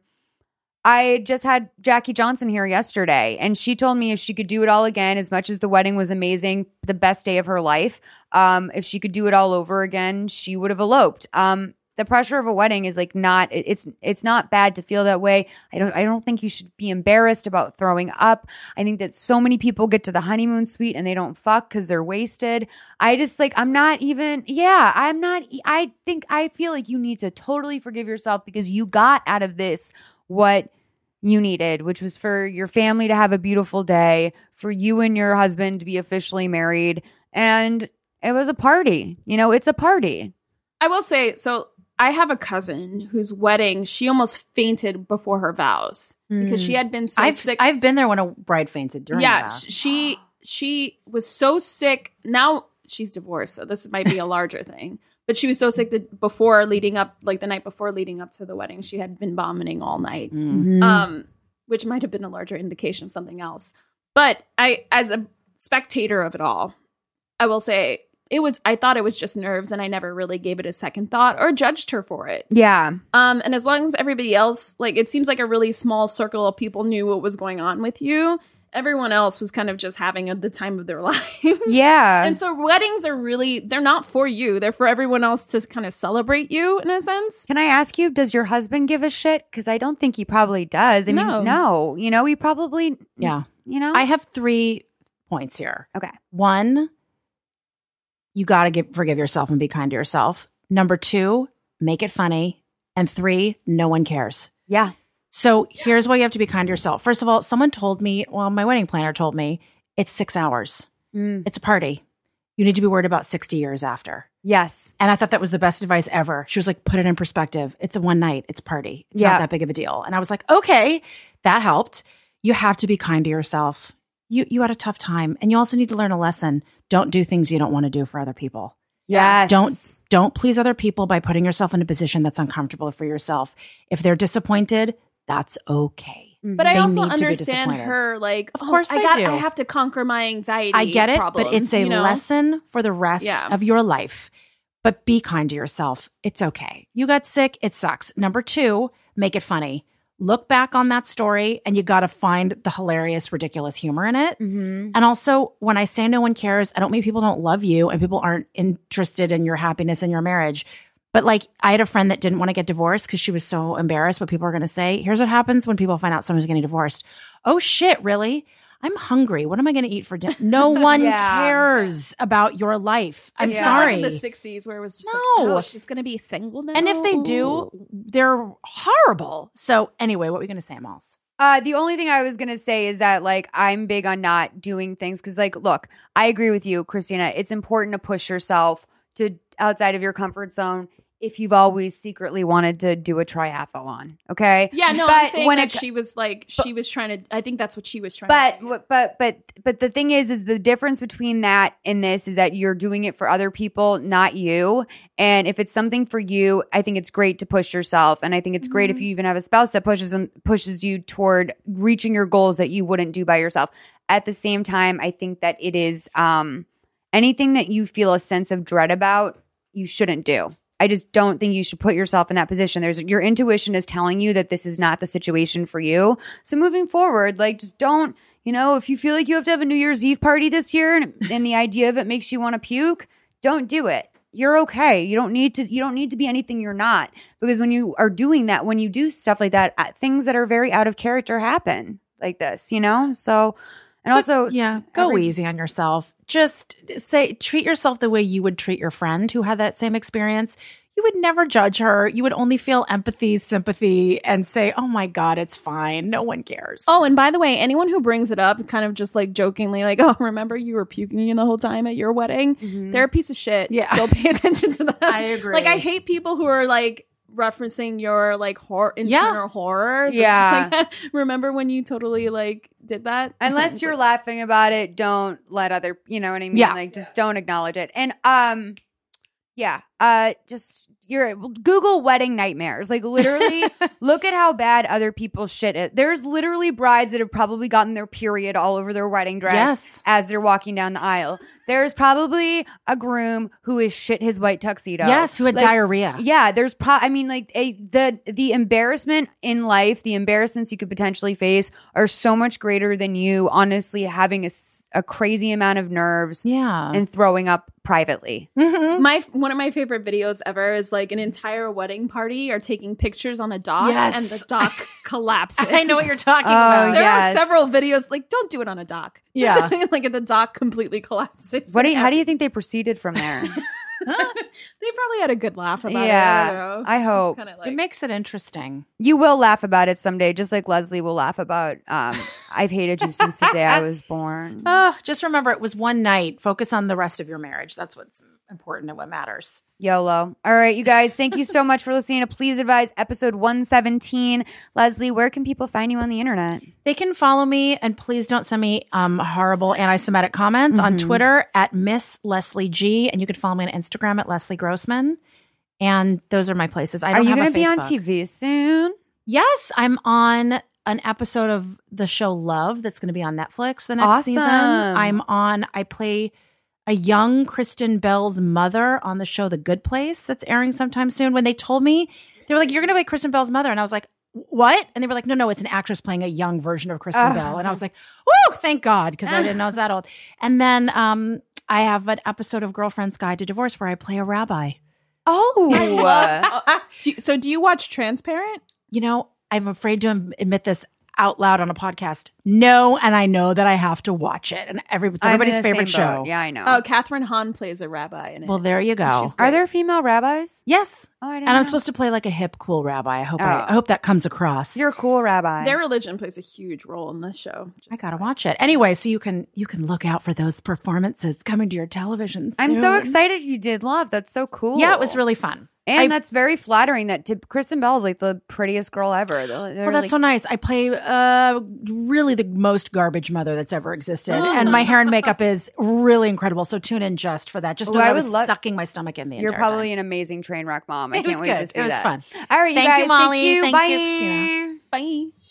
I just had Jackie Johnson here yesterday, and she told me if she could do it all again, as much as the wedding was amazing, the best day of her life, um, if she could do it all over again, she would have eloped. Um, the pressure of a wedding is like not it- it's it's not bad to feel that way. I don't I don't think you should be embarrassed about throwing up. I think that so many people get to the honeymoon suite and they don't fuck because they're wasted. I just like I'm not even yeah, I'm not I think I feel like you need to totally forgive yourself because you got out of this what you needed, which was for your family to have a beautiful day, for you and your husband to be officially married. And it was a party. You know, it's a party. I will say, so I have a cousin whose wedding, she almost fainted before her vows because she had been so I've, sick. I've been there when a bride fainted during yeah, the vow. sh- she she was so sick. Now she's divorced, so this might be a larger thing. But she was so sick that before leading up, like the night before leading up to the wedding, she had been vomiting all night, Mm. um, which might have been a larger indication of something else. But I, as a spectator of it all, I will say it was. I thought it was just nerves, and I never really gave it a second thought or judged her for it. Yeah. Um, and as long as everybody else, like it seems like a really small circle of people knew what was going on with you. Everyone else was kind of just having a, the time of their lives. Yeah. And so weddings are really, they're not for you. They're for everyone else to kind of celebrate you in a sense. Can I ask you, does your husband give a shit? Because I don't think he probably does. I No. mean, no. You know, he probably, Yeah. you know? I have three points here. Okay. One, you got to forgive yourself and be kind to yourself. Number two, make it funny. And three, no one cares. Yeah. So here's why you have to be kind to yourself. First of all, someone told me, well, my wedding planner told me, it's six hours. Mm. It's a party. You need to be worried about sixty years after. Yes. And I thought that was the best advice ever. She was like, put it in perspective. It's a one night. It's a party. It's Yeah. not that big of a deal. And I was like, okay, that helped. You have to be kind to yourself. You you had a tough time. And you also need to learn a lesson. Don't do things you don't want to do for other people. Yes. Don't don't please other people by putting yourself in a position that's uncomfortable for yourself. If they're disappointed, that's okay. But I They also need to be understand disappointed. her, like, Of oh, course I I got, do. I have to conquer my anxiety. I get it, problems, but it's a you know? lesson for the rest Yeah. of your life. But be kind to yourself. It's okay. You got sick. It sucks. Number two, make it funny. Look back on that story and you got to find the hilarious, ridiculous humor in it. Mm-hmm. And also, when I say no one cares, I don't mean people don't love you and people aren't interested in your happiness in your marriage. But like, I had a friend that didn't want to get divorced because she was so embarrassed what people are going to say. Here's what happens when people find out someone's getting divorced. Oh shit, really? I'm hungry. What am I going to eat for dinner? No one Yeah. cares about your life. I'm It's not sorry. like in the sixties where it was just No. like, oh, she's going to be single now. And if they do, they're horrible. So anyway, what were we going to say, Malls? Uh, the only thing I was going to say is that, like, I'm big on not doing things because, like, look, I agree with you, Christina. It's important to push yourself to outside of your comfort zone. if you've always secretly wanted to do a triathlon. Okay. Yeah, no, but I'm saying when that it, she was like, she was trying to, I think that's what she was trying but, to do. but, but, but, but the thing is, is the difference between that and this is that you're doing it for other people, not you. And if it's something for you, I think it's great to push yourself. And I think it's mm-hmm. great if you even have a spouse that pushes them, pushes you toward reaching your goals that you wouldn't do by yourself. At the same time, I think that it is um, anything that you feel a sense of dread about, you shouldn't do. I just don't think you should put yourself in that position. There's your intuition is telling you that this is not the situation for you. So moving forward, like just don't, you know, if you feel like you have to have a New Year's Eve party this year and, and the idea of it makes you want to puke, don't do it. You're okay. You don't need to, you don't need to be anything you're not. Because when you are doing that, when you do stuff like that, things that are very out of character happen like this, you know? So, and also, but, yeah, go every- easy on yourself. Just say, treat yourself the way you would treat your friend who had that same experience. You would never judge her. You would only feel empathy, sympathy, and say, oh my God, it's fine. No one cares. Oh, and by the way, anyone who brings it up kind of just like jokingly, like, oh, remember you were puking in the whole time at your wedding? Mm-hmm. They're a piece of shit. Yeah. Don't pay attention to that. I agree. Like, I hate people who are like, referencing your like horror internal yeah. horrors. It's yeah. Like, remember when you totally like did that? Unless you're laughing about it, don't let other, you know what I mean? Yeah. Like just don't acknowledge it. And um yeah, uh just your Google wedding nightmares. Like literally look at how bad other people's shit is. There's literally brides that have probably gotten their period all over their wedding dress yes. as they're walking down the aisle. There's probably a groom who is shit his white tuxedo. Yes, who had like, diarrhea. Yeah, there's pro I mean like a, the the embarrassment in life, the embarrassments you could potentially face are so much greater than you honestly having a, a crazy amount of nerves yeah. and throwing up privately. Mm-hmm. My one of my favorite videos ever is like an entire wedding party are taking pictures on a dock Yes. and the dock collapses. I know what you're talking Oh, about. There yes. are several videos like don't do it on a dock. Yeah. Just, like the dock completely collapses. What do you, how do you think they proceeded from there? They probably had a good laugh about Yeah, it. I, don't know. I hope. Kinda like, It makes it interesting. You will laugh about it someday, just like Leslie will laugh about um I've hated you since the day I was born. Oh, just remember it was one night. Focus on the rest of your marriage. That's what's important and what matters. YOLO. All right, you guys, thank you so much for listening to Please Advise episode one seventeen. Leslie, where can people find you on the internet? They can follow me, and please don't send me um, horrible anti-Semitic comments on Twitter at Miss Leslie G, and you can follow me on Instagram at Leslie Grossman. And those are my places. I Are don't you have going a to be on Facebook. T V soon? Yes, I'm on an episode of the show Love that's going to be on Netflix the next Awesome. season. I'm on, I play a young Kristen Bell's mother on the show The Good Place that's airing sometime soon. When they told me, they were like, you're going to play Kristen Bell's mother. And I was like, what? And they were like, no, no, it's an actress playing a young version of Kristen Uh. Bell. And I was like, woo, thank God, because I didn't know I was that old. And then um, I have an episode of Girlfriend's Guide to Divorce where I play a rabbi. Oh. Do you- so do you watch Transparent? You know, I'm afraid to admit this out loud on a podcast. No, and I know that I have to watch it. And every, it's I'm in everybody's the favorite same boat. show. Yeah, I know. Oh, Catherine Hahn plays a rabbi in it. Well, there you go. She's Are there female rabbis? Yes. Oh, I didn't And I'm know. supposed to play like a hip, cool rabbi. I hope Oh. I, I hope that comes across. You're a cool rabbi. Their religion plays a huge role in this show. Just I gotta watch it anyway. So you can you can look out for those performances coming to your television. I'm so soon. excited you did Love. That's so cool. Yeah, it was really fun. And I- that's very flattering that to, Kristen Bell is like the prettiest girl ever. They're, they're Well, that's like, so nice. I play uh, really the most garbage mother that's ever existed, and my hair and makeup is really incredible. So tune in just for that. Just know Ooh, that I I would was love- sucking my stomach in the You're entire probably time. an amazing train wreck mom. I It can't was wait good. to see It was that. fun. All right, you Thank guys. you, Molly. Thank you. Thank Bye. you, Christina. Bye.